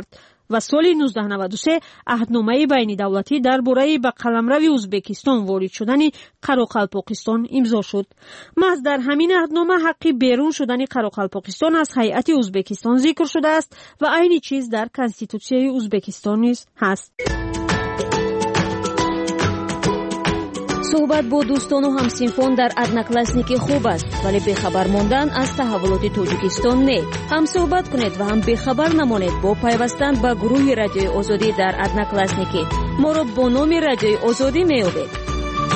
S11: و سال 1993 عهدنامه بین دولتی درباره به قلمرو ازبکستان وارد شدن قراقلپاقستان امضا شد. محض در همین عهدنامه حق بیرون شدن قراقلپاقستان از هیئت ازبکستان ذکر شده است و عین چیز در کنستیتوسیون ازبکستان نیز هست.
S13: صحبت با دوستان و همسینفان در ادناکلاسنیکی خوب است، ولی بخبر ماندن از تحولات تاجیکستان نه. هم صحبت کنید و هم بخبر نمانید با پیوستن به گروه رادیوی آزادی در ادناکلاسنیکی. ما را با نام رادیوی آزادی میابید.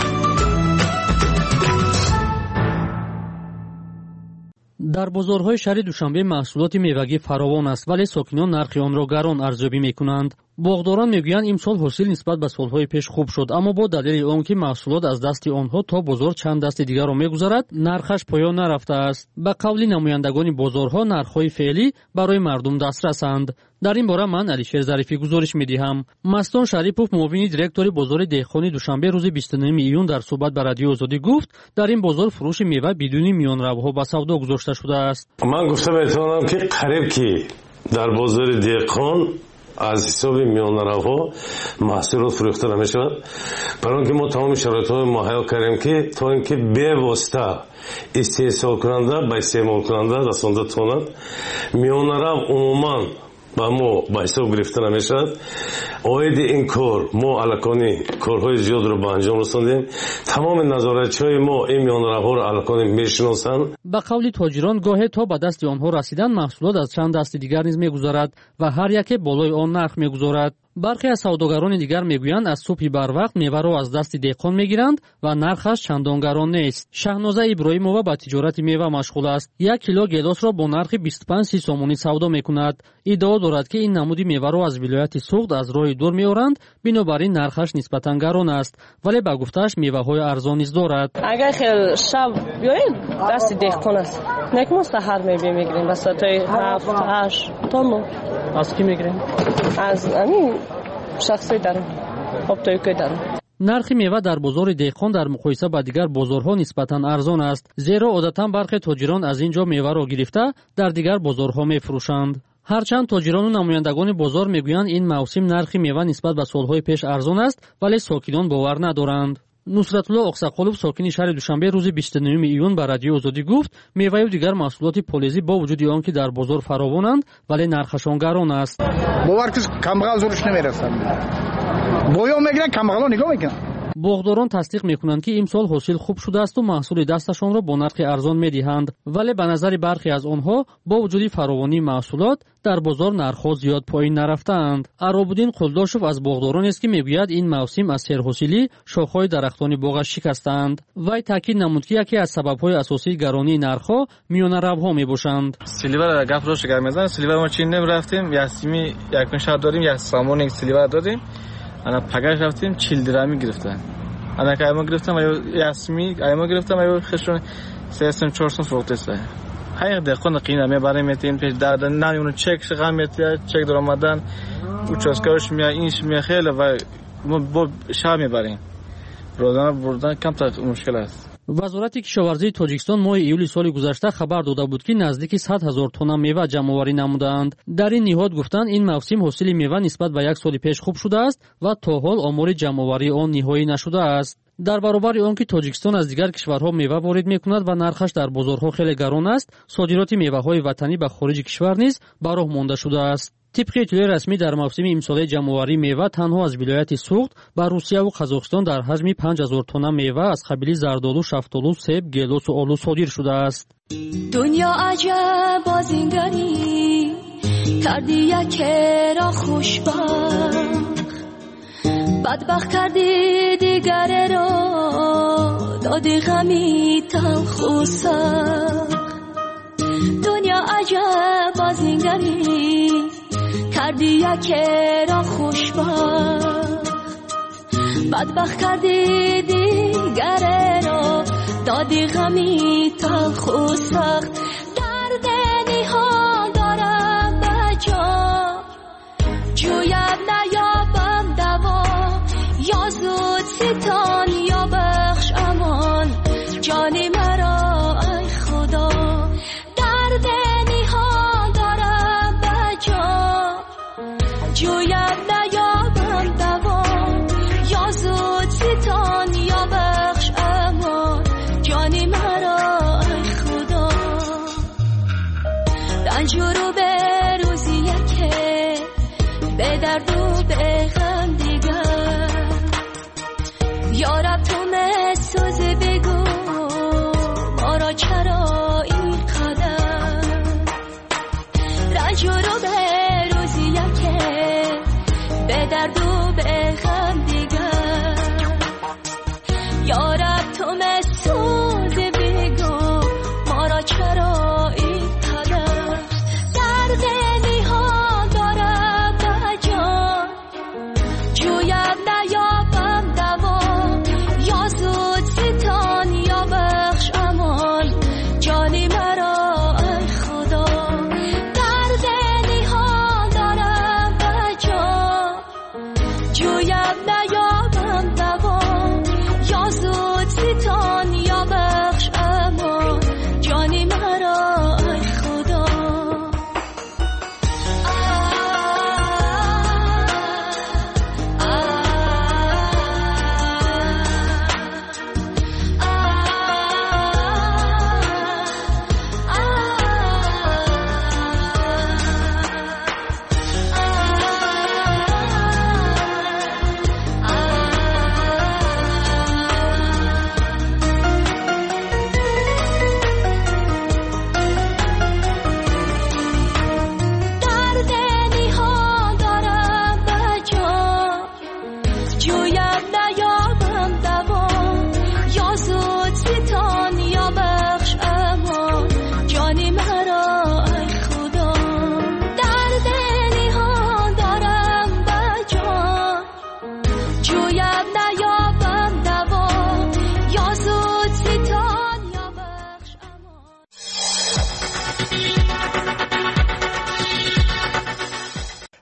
S14: در بازارهای شهر دوشنبه محصولات میوگی فراوان است، ولی ساکنان نرخ آن را گران ارزیابی میکنند. باغداران میگویند امسال حاصل نسبت به سالهای پیش خوب شد، اما با دلیل آنکه محصولات از دست آنها تا بازار چند دست دیگر را میگذرد، نرخش پایان نرفته است. به قول نمایندگان بازارها نرخ‌های فعلی برای مردم دسترسند. در این باره من علیشیر ظریفی گزارش میدهم. مستان شریپوف معاون دیرکتور بازار دهقانی دوشنبه روز 29 ایون در صحبت با رادیو آزادی گفت در این بازار فروش میوه بدون میانروها به سودا گذاشته شده است.
S15: من گفتم میتونم که قریب که در بازار دهقان از حساب میانروها محصولات فروخته نمیشود، برای اینکه ما تمام شرایط‌ها مهیا کردیم که تا اینکه به واسطه استحصال کننده به استعمال کننده رسانده تواند میانرو عموما با ما به حساب گرفته نمیشود. عاید این کار ما الکانی کارهای زیاد رو به انجام رساندیم. تمام نظارتچی‌های ما این میانروها رو الکانی میشناسند.
S14: به قول تاجران گاهی تا به دست آنها رسیدن محصولات از چند دست دیگر نیز میگذرد و هر یک بالای آن نرخ میگذارد. برخی از سوداگران دیگر میگویند از صبح بر وقت میوه را از دست دهقان میگیرند و نرخش چندان گران نیست. شهنازه ابراهیمова با تجارت میوه مشغول است. 1 کیلو گیلاس را با نرخ 25 سومونی سودا میکند. ادعا دارد که این نمودی میوه را از ولایت سوخت از راه دور میآورند، بنابراین نرخش نسبتا گران است، ولی با گفته‌اش میوه‌های ارزان نیز دارد.
S24: اگر خیلی شب بیاین دست دهقان است، نکمو سحر میگیریم وسطای 7 8 تا 9.
S14: از کی میگیریم؟
S24: از همین شخصی دارم اپتیکی دارم.
S14: نرخ میوه در بازار دهقان در مقایسه با دیگر بازارها نسبتا ارزان است، زیرا عادتا برخی تاجران از اینجا میوه را گرفته در دیگر بازارها میفروشند. هرچند تاجران و نمایندگان بازار میگویند این موسم نرخ میوه نسبت به سالهای پیش ارزان است، ولی ساکنان باور ندارند. نصرت الله اقساقلوف ساکن شهر دوشنبه روز 29 ایون به رادیو آزادی گفت میوه و دیگر محصولات پولیزی با وجود آنکه در بازار فراوانند ولی نرخشان گران است.
S25: باور کن کمبغل زورش نمیرسند. بویا میگیرن کمبغلا نگاه میکنن.
S14: باغداران تصدیق میکنند که امسال حاصل خوب شده است و محصول دستشان را با نرخ ارزان میدهند، ولی به نظر برخی از آنها با وجود فراوانی محصولات در بازار نرخ‌ها زیاد پایین نرفتند. عراب‌الدین قلداشوف از باغداران است که میگوید این موسم از سرحاصلی شاخه‌های درختان باغش شکستند. وی تاکید نمود که یکی از سبب‌های اساسی گرانی نرخ‌ها میانروها میباشند.
S26: سیلور گپ روش گرم میزنه. سیلور ما چین نمی‌رفتیم، یاسمی یک شهر داریم، یا سامون سیلور داریم. انا پگاش رفتیم 40 درمی گرفتن. انا که ایما گرفتم و یاسمی ایما گرفتم و خشون 300-400 فروخته است. هر دقیقه قیمت میبریم میتیم پیش در نمیونه چک شغل میتیه چک در آمدن اوچاسکارش میاد اینش میاد خیلی و با شب میبریم. روزانه بردن کم تا مشکل است.
S14: وزارت کشاورزی تاجیکستان ماه ایولی سال گذشته خبر داده بود که نزدیک 100,000 تن میوه جمع‌آوری نمودند. در این نهاد گفتند این موسم حاصل میوه نسبت به یک سال پیش خوب شده است و تا حال آمار جمع‌آوری آن نهایی نشده است. در برابر آنکه تاجیکستان از دیگر کشورها میوه وارد میکند و نرخش در بازارها خیلی گران است، صادرات میوه‌های وطنی به خارج کشور نیز به راه مانده شده است. طبق اطلاع رسمی در موسم امسال جمع‌آوری میوه تنها از ولایت سوخت به روسیه و قزاقستان در حجم 5000 تن میوه از قبیل زردآلو، شفتالو، سیب، گیلاس و آلو صادر شده است.
S9: دنیا عجب بازینگری کردی یک را خوشبخت، بدبخت کردی دیگر را دادی غمی تلخ و سخت. دنیا عجب بازینگری کردی یک را خوشبخت، بدبخت کردی دیگر را دادی غمی تلخ و سخت. درد نهان دارم به جا جویم نیابم دوا، یا زود ستان یا بخش امان جانی مرا ای خدا. درد نهان دارم به جا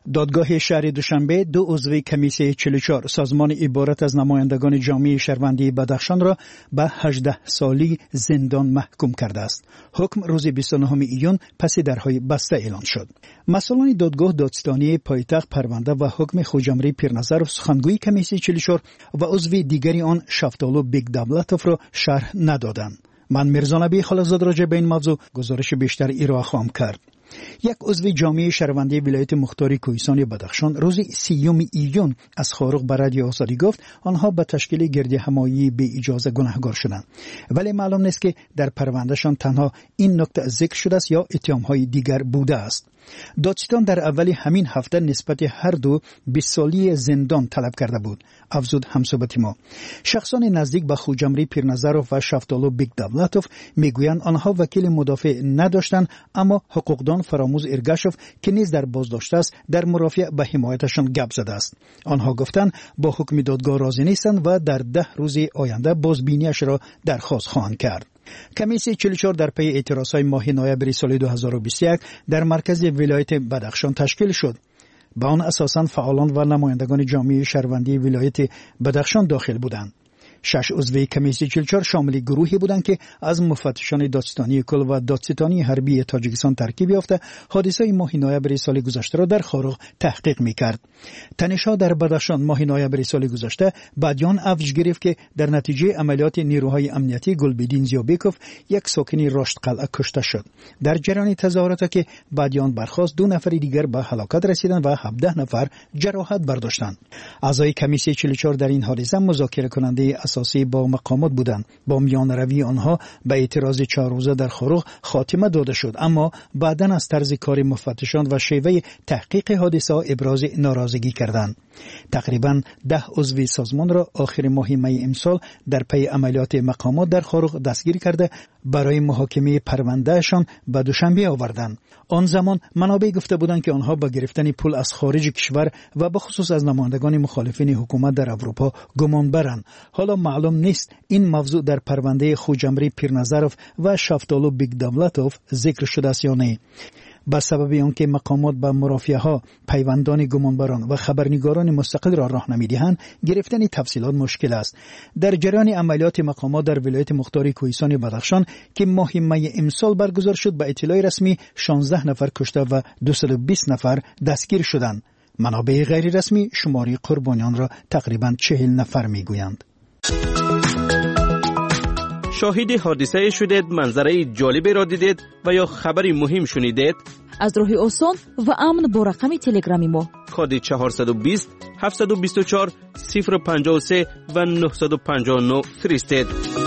S12: دادگاه شهر دوشنبه 2 عضو کمیسیون 44 سازمان عبارت از نمایندگان جامعه شهروندی بدخشان را به 18 سالی زندان محکوم کرده است. حکم روز 29 ایون پس درهای بسته اعلان شد. مسئولان دادگاه دادستانی پایتخت پرونده و حکم خوجمری پیرنظرov سخنگوی کمیسیون 44 و عضو دیگری آن شفتالو بیگدولتوف را شرح ندادند. من میرزا نبی خالقزاده راجع به این موضوع گزارش بیشتر ارائه خواهم کرد. یک عضو جامعه شهروندی ولایت مختار کوهستان بدخشان روز 30 ایون از خارق به رادیو آزادی گفت آنها به تشکیل گرد همایی به اجازه گناهکار شدند، ولی معلوم نیست که در پروندهشان تنها این نکته ذکر شده است یا اتهام‌های دیگر بوده است. دادستان در اول همین هفته نسبت هر دو 20 سالی زندان طلب کرده بود، افزود همصحبت ما. شخصان نزدیک به خوجمری پیرنظرov و شفتالو بیگدولتوف میگویند آنها وکیل مدافع نداشتند، اما حقوقدان فراموز ارگاشوف که نیز در بازداشت است در مرافعه به حمایتشان گپ زده است. آنها گفتند با حکم دادگاه راضی نیستند و در 10 روز آینده بازبینیش را درخواست خواهند کرد. کمیسیون 44 در پی اعتراضهای ماه نوامبر سال 2021 در مرکز ولایت بدخشان تشکیل شد. به آن اساساً فعالان و نمایندگان جامعه شهروندی ولایت بدخشان داخل بودند. 6 عضو کمیسیون 44 شامل گروهی بودند که از مفتشان دادستانی کل و دادستانی حربی تاجیکستان ترکیب یافته حادثه ماه نوامبر سال گذشته را در خارق تحقیق می‌کرد. تنش‌ها در بدخشان ماه نوامبر سال گذشته بعدیان افزایش گرفت که در نتیجه عملیات نیروهای امنیتی گلبدین زیابیکوف یک ساکنی راشد قلعه کشته شد. در جریان تظاهرات که بعدیان برخاست 2 نفر دیگر به هلاکت رسیدند و 17 نفر جراحت برداشتند. اعضای کمیسیون 44 در این حادثه مذاکره کننده اساسی با مقامات بودند. با میان روی آنها به اعتراض 4 روزه در خارق خاتمه داده شد، اما بعداً از طرز کار مفتشان و شیوه تحقیق حادثه ابراز ناراضگی کردند. تقریباً 10 عضو سازمان را آخر ماه می امسال در پی عملیات مقامات در خارق دستگیر کرده برای محاکمه پروندهشان به دوشنبه آوردند. آن زمان منابع گفته بودند که آنها با گرفتن پول از خارج کشور و به خصوص از نمایندگان مخالفین حکومت در اروپا گمان برند. حالا معلوم نیست این موضوع در پرونده خوجمری پیرنظرov و شفتالو بیگدولتوف ذکر شده است یا نه. به سبب آنکه مقامات به مرافعه‌ها پیوندان گمانبران و خبرنگاران مستقل را راهنمایی دهند، گرفتن تفصیلات مشکل است. در جریان عملیات مقامات در ولایت مختار کوهستان بدخشان که ماه می امسال برگزار شد، به اطلاع رسمی 16 نفر کشته و 220 نفر دستگیر شدند. منابع غیر رسمی شماری قربانیان را تقریباً 40 نفر میگویند.
S2: شاهد حادثه شدید، منظره جالبی را دیدید و یا خبری مهم شنیدید؟
S13: از راه آسان و امن با رقم تلگرامی ما
S2: کد 420 724 053 و 959 فرستید.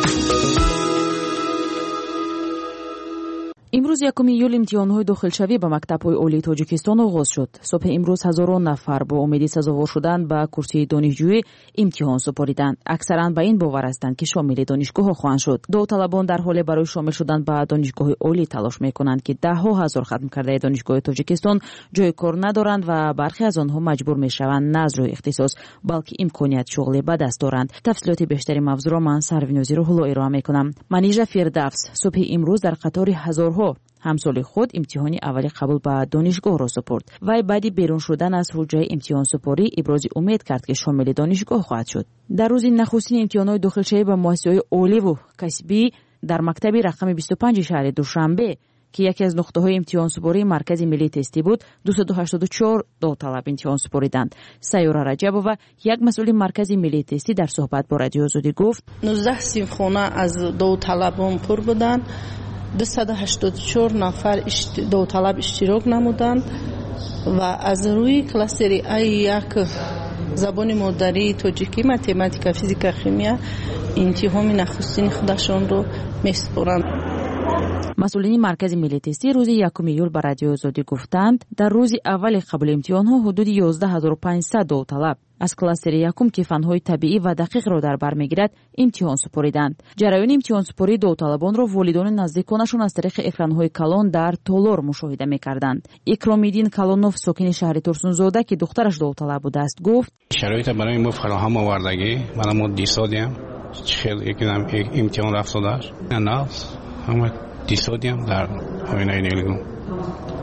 S13: امروز 1 ایول امتحان‌های داخلشوی به مکتب‌های عالی تاجیکستان آغاز شد. صبح امروز هزاران نفر با امید سزاوار شدن به کرسی دانشجویی امتحان سپاریدند. اکثرا به این باور هستند که شامل دانشگاه خواهند شد. داوطلبان در حال برای شامل شدن به دانشگاه عالی تلاش می‌کنند که ده‌ها هزار ختم کرده دانشگاه تاجیکستان جای کار ندارند و برخی از آنها مجبور می‌شوند نه از روی اختصاص بلکه امکانیت شغلی به دست دارند. تفصیلات بیشتری موضوع را من سروینوزی رو ارائه می‌کنم. منیژه فردوس صبح امروز در قطار هزارها همسال خود امتحانی اولی قبول به دانشگاه را سپرد. وی بعد بیرون شدن از حجره امتحان سپاری ابراز امید کرد که شامل دانشگاه خواهد شد. در روز نخستین امتحانات داخلشوی به مؤسسه‌های عالی و کسبی در مکتب رقم 25 شهر دوشنبه که یکی از نقطه‌های امتحان سپاری مرکز ملی تستی بود 284 داوطلب امتحان سپاریدند. سیاره رجبова یک مسئول مرکز ملی تستی در صحبت با رادیو آزادی گفت
S17: 19 سیمخانه از داوطلبان پر بودند. 284 نفر داوطلب اشتراک نمودند و از روی کلاستری A1 زبان مادری تاجیکی، متماتیک، فیزیک، شیمیا امتحان نخستین خودشان رو می‌سپارند.
S13: مسئولین مرکز ملی تستی روز 1 ایول به رادیو آزادی گفتند در روز اول قبول امتحان‌ها حدود 11500 داوطلب از کلاستر یکم که فن‌های طبیعی و دقیق را در بر می‌گیرد امتحان سپاریدند. جریان امتحان سپاری داوطلبان را والدان نزدیکانشان از طریق اکران‌های کلان در تالار مشاهده می‌کردند. اکرامیدین کلانوف ساکن شهر ترسونزاده که دخترش داوطلب بود است گفت
S19: شرایط برای ما فراهم آوردگی ما دیسادیم خیلی یکم امتحان رفت داشت نه همه دیسادیم در همین نیلگون.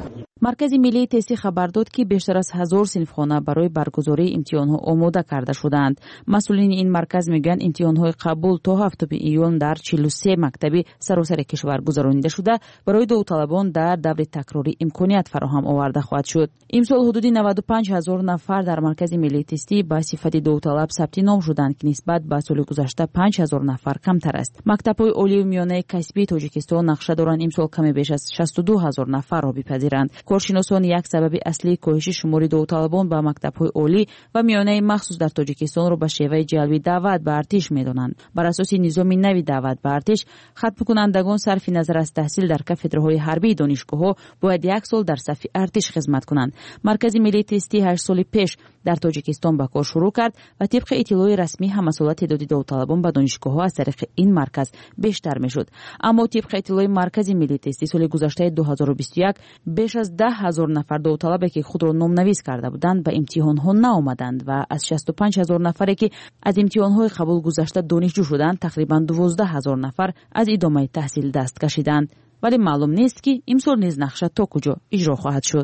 S13: مرکز ملی تستی خبر داد که بیشتر از 1000 صنفخانه برای برگزاری امتحان‌ها آماده کرده شدند. مسئولین این مرکز میگن امتحان‌های قبول تا 7 ایون در 43 مکتب سراسر کشور گذرانیده شده برای داوطلبان در دور تکراری امکانیت فراهم آورده خواهد شد. امسال حدود 95000 نفر در مرکز ملی تستی به صفت داوطلب ثبت نام شدند که نسبت به سال گذشته 5000 نفر کمتر است. مکتب‌های عالی و میانه کسبی تاجیکستان نقشه دارند امسال کمی بیش از 62000 نفر را بپذیرند. کارشناسان یک سبب اصلی کاهش شمار داوطلبان به مکتب‌های عالی و میانه مخصوص در تاجیکستان را به شیوه جلبی دعوت به ارتش می‌دانند. بر اساس نظام نوی دعوت به ارتش، ختم کنندگان صرف نظر از تحصیل در کافدرهای حربی دانشگاه‌ها باید 1 سال در صف ارتش خدمت کنند. مرکز ملی تستی 8 سال پیش در تاجیکستان به کار شروع کرد و طبق اطلاع رسمی همسال تعداد داوطلبان به دانشگاه‌ها از طریق این مرکز بیشتر می‌شد. اما طبق اطلاع مرکز ملی تستی سال گذشته 2021 بیش از 10000 نفر داوطلبی که خود را نام‌نویس کرده بودند به امتحان‌ها نآمدند و از 65000 نفری که از امتحان‌های قبول گذشته دانشجو شدند تقریباً 12000 نفر از ادامه تحصیل دست کشیدند. ولی معلوم نیست که امسال نیز نقشه تا کجا اجرا خواهد شد.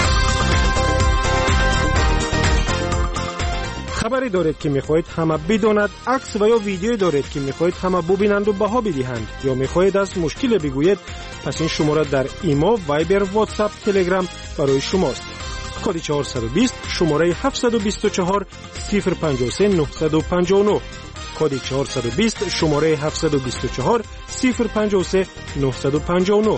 S16: خبری دارید که میخواهید همه بداند، عکس و یا ویدیو دارید که میخواهید همه ببینند و بها بدهند یا میخواهید از مشکل بگویید، پس این شماره در ایما، وایبر، واتساپ، تلگرام برای شماست. کد 420 شماره 724 053 959 کد 420 شماره 724 053 959.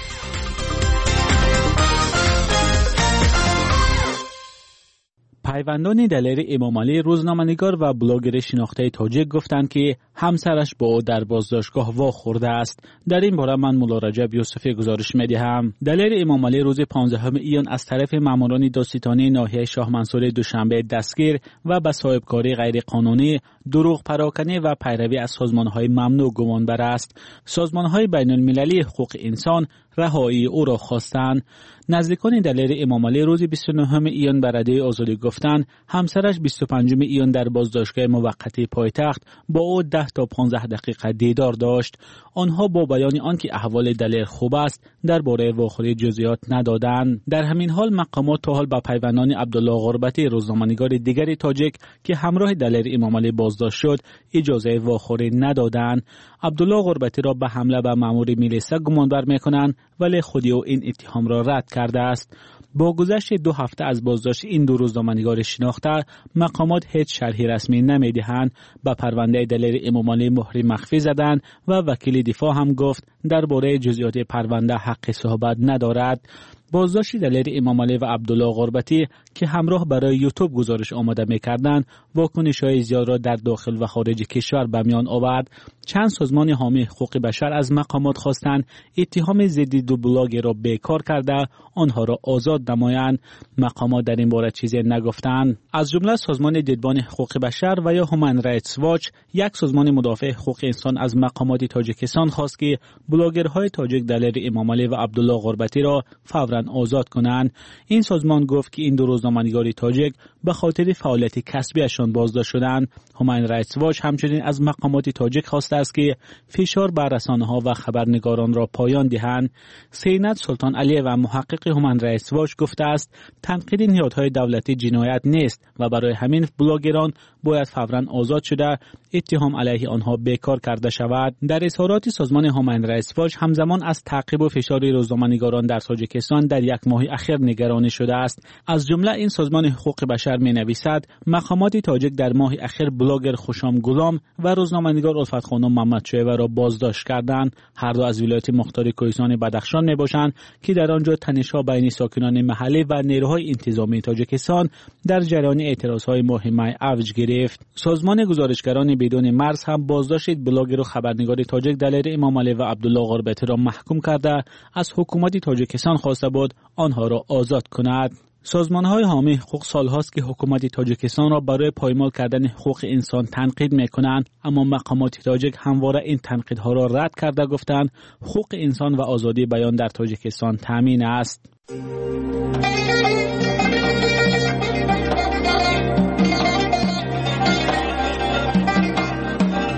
S4: پیوندان دلیر امامعلی روزنامه‌نگار و بلاگر شناخته تاجیک گفتند که همسرش با او در بازداشتگاه وا خورده است. در این باره من مولا رجب یوسفی گزارش می‌دهم. دلیر امامعلی روز 15 ایون از طرف ماموران دادستانی ناحیه شاه منصور دوشنبه دستگیر و به صاحبکاری غیر قانونی، دروغ پراکنی و پیروی از سازمان‌های ممنوع گمانبر است. سازمان‌های بین‌المللی حقوق انسان رهایی او را خواستند. نزدیکان دلیر امامعلی روز 29 ایون به رادیوی آزادی گفتند همسرش 25 ایون در بازداشتگاه موقتی پایتخت با او 10 تا 15 دقیقه دیدار داشت. آنها با بیان آنکه احوال دلیر خوب است درباره واخوری جزئیات ندادند. در همین حال مقامات تا حال به پیوندان عبدالله غربتی روزنامه‌نگار دیگری تاجیک که همراه دلیر امامعلی بازداشت شد اجازه واخوری ندادند. عبدالله غربتی را به حمله به مأمور میلیسا گمانبر می‌کنند ولی خودی او این اتهام را رد کرده است. با گذشت 2 هفته از بازداشت این دو روزنامه‌نگار شناخته مقامات هیچ شرحی رسمی نمی‌دهند. به پرونده دلیر امامعلی مهر مخفی زدند و وکیل دفاع هم گفت درباره جزئیات پرونده حق صحبت ندارد. بازداشت دلیر امامعلی و عبدالله غربتی که همراه برای یوتیوب گزارش آماده می‌کردند واکنش‌های زیاد را در داخل و خارج کشور به میان آورد. چند سازمان حامی حقوق بشر از مقامات خواستند اتهام ضد دو بلاگر را بیکار کرده آنها را آزاد نمایند. مقامات در این باره چیزی نگفتند. از جمله سازمان دیدبان حقوق بشر و یا هومن رایتس واچ، یک سازمان مدافع حقوق انسان، از مقامات تاجیکستان خواست که بلاگرهای تاجیک دلیر امامعلی و عبدالله غربتی را فوراً آزاد کنند. این سازمان گفت که این دو روزنامه‌نگار تاجیک به خاطر فعالیت کسبیشان بازداشت شدند. هومن رایتس واچ همچنین از مقامات تاجیک خواسته است که فشار بر رسانه‌ها و خبرنگاران را پایان دهند. سینت سلطان علی و محقق هومن رایتس واچ گفته است تنقید نهادهای دولتی جنایت نیست و برای همین بلاگران باید فوراً آزاد شده اتهام علیه آنها بیکار کرده شود. در اظهارات سازمان هومن رایتس واچ همزمان از تعقیب و فشار روزنامه‌نگاران در تاجیکستان در 1 ماه اخیر نگرانی شده است. از جمله این سازمان حقوق بشر می‌نویسد مقامات تاجیک در ماه اخیر بلاگر خوشام غلام و روزنامه‌نگار الفت خانم محمدشایوه را بازداشت کردند. هر دو از ولایت مختار کوهستان بدخشان میباشند که در آنجا تنش‌ها بین ساکنان محلی و نیروهای انتظامی تاجیکستان در جریان اعتراضهای ماه می اوج گرفت. سازمان گزارشگران بدون مرز هم بازداشت بلاگر و خبرنگار تاجیک دلیر امامعلی و عبدالله غربتی را محکوم کرده از حکومت تاجیکستان خواسته بود آنها را آزاد کند. سازمان‌های حامی حقوق سال‌هاست که حکومت تاجیکستان را برای پایمال کردن حقوق انسان تنقید می‌کنند، اما مقامات تاجیک همواره این تنقیدها را رد کرده گفتند حقوق انسان و آزادی بیان در تاجیکستان تامین است.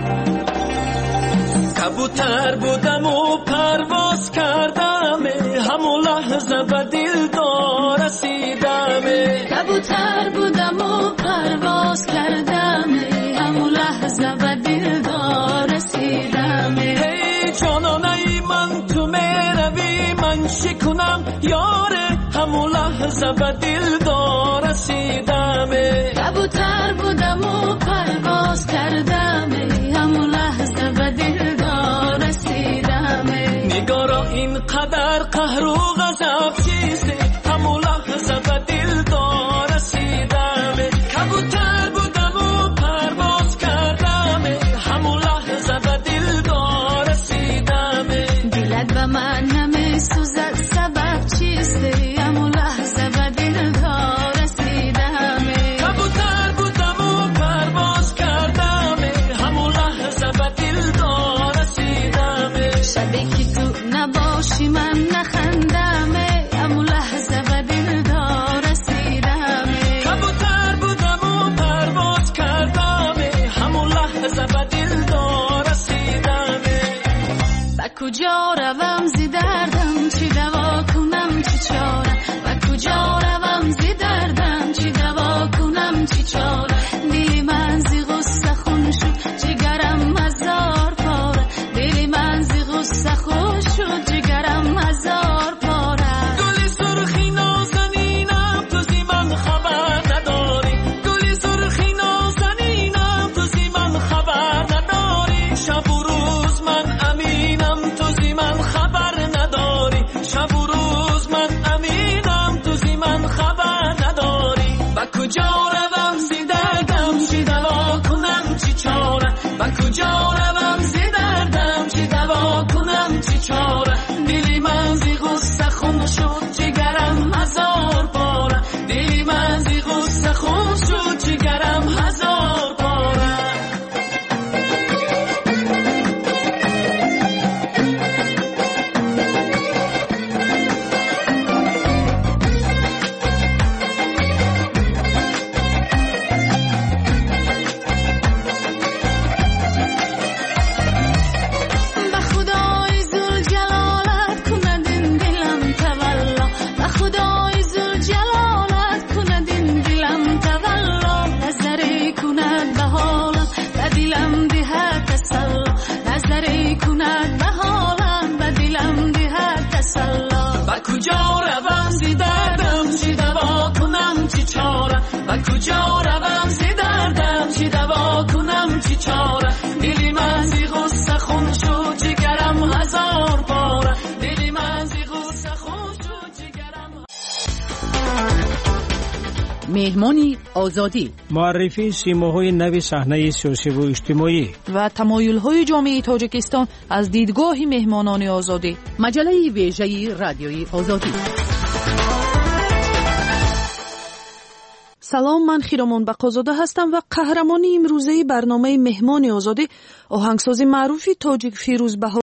S3: کبوتر بودم و پرواز کردم همون لحظه به دلدار رسیدم
S9: کبوتر بودم و پرواز کردم همون لحظه به دلدار رسیدم
S3: ای جانانه من تو میروی من شکنم یاره همون لحظه به دلدار رسیدم
S9: کبوتر بودم و پرواز کردم همون لحظه به دلدار رسیدم
S3: نگارا اینقدر قهر و غضب چیسته همون لحظه به دلدار رسیدم کبوتر بودم و پرواز کردم همون لحظه به دلدار رسیدم
S9: دلت به من نمیسوزد سبب چیسته همون لحظه به دلدار رسیدم
S3: کبوتر بودم و پرواز کردم همون لحظه به دلدار رسیدم
S9: شبی که تو نباشی من نخندم همون لحظه به دلدار رسیدم
S3: کبوتر بودم و پرواز کردم همون لحظه به دلدار رسیدم
S9: و کجا روم زی دردم چی دوا کنم چی چاره و کجا روم زی دردم چی دوا کنم چی چاره دلی من زی غصه خون شد جگرم هزار پاره دلی من زی غصه خون شد جگرم هزار پاره
S3: گلی سرخی نازنینم تو زی من خبر نداری گلی سرخی نازنینم تو زی من خبر نداری شب و روز من امینم تو زی من خبر نداری شب و روز من امینم تو زی من خبر نداری و کجا روم زی دردم چی دوا کنم چی چاره و کجا روم زی دردم چی دوا کنم چی چاره دلی من زی غصه خون شد جگرم هزار باره دلی من زی غصه خون شد جگرم هزار باره
S9: به خدای ذوالجلالت کند این دلم تولا به خدای ذوالجلالت کند این دلم تولا نظری کند به حالم به دلم دهد تسلا نظری کند به حالم به دلم دهد تسلا
S3: و کجا روم زی دردم چی دوا کنم چی چاره و کجا روم زی دردم چی دوا کنم چی چاره دلی من زی غصه خون شد جگرم هزار باره دلی من زی غصه خون شد جگرم
S10: مهمانی آزادی
S16: معرفی سیماهای نو صحنه سیاسی و اجتماعی
S18: و تمایل‌های جامعه تاجیکستان از دیدگاه مهمانان آزادی
S10: مجله ویژه رادیوی آزادی
S18: سلام، من خیرامان بقازاده هستم و قهرمانی امروزه برنامه مهمان آزادی آهنگساز معروفی تاجیک فیروز بهار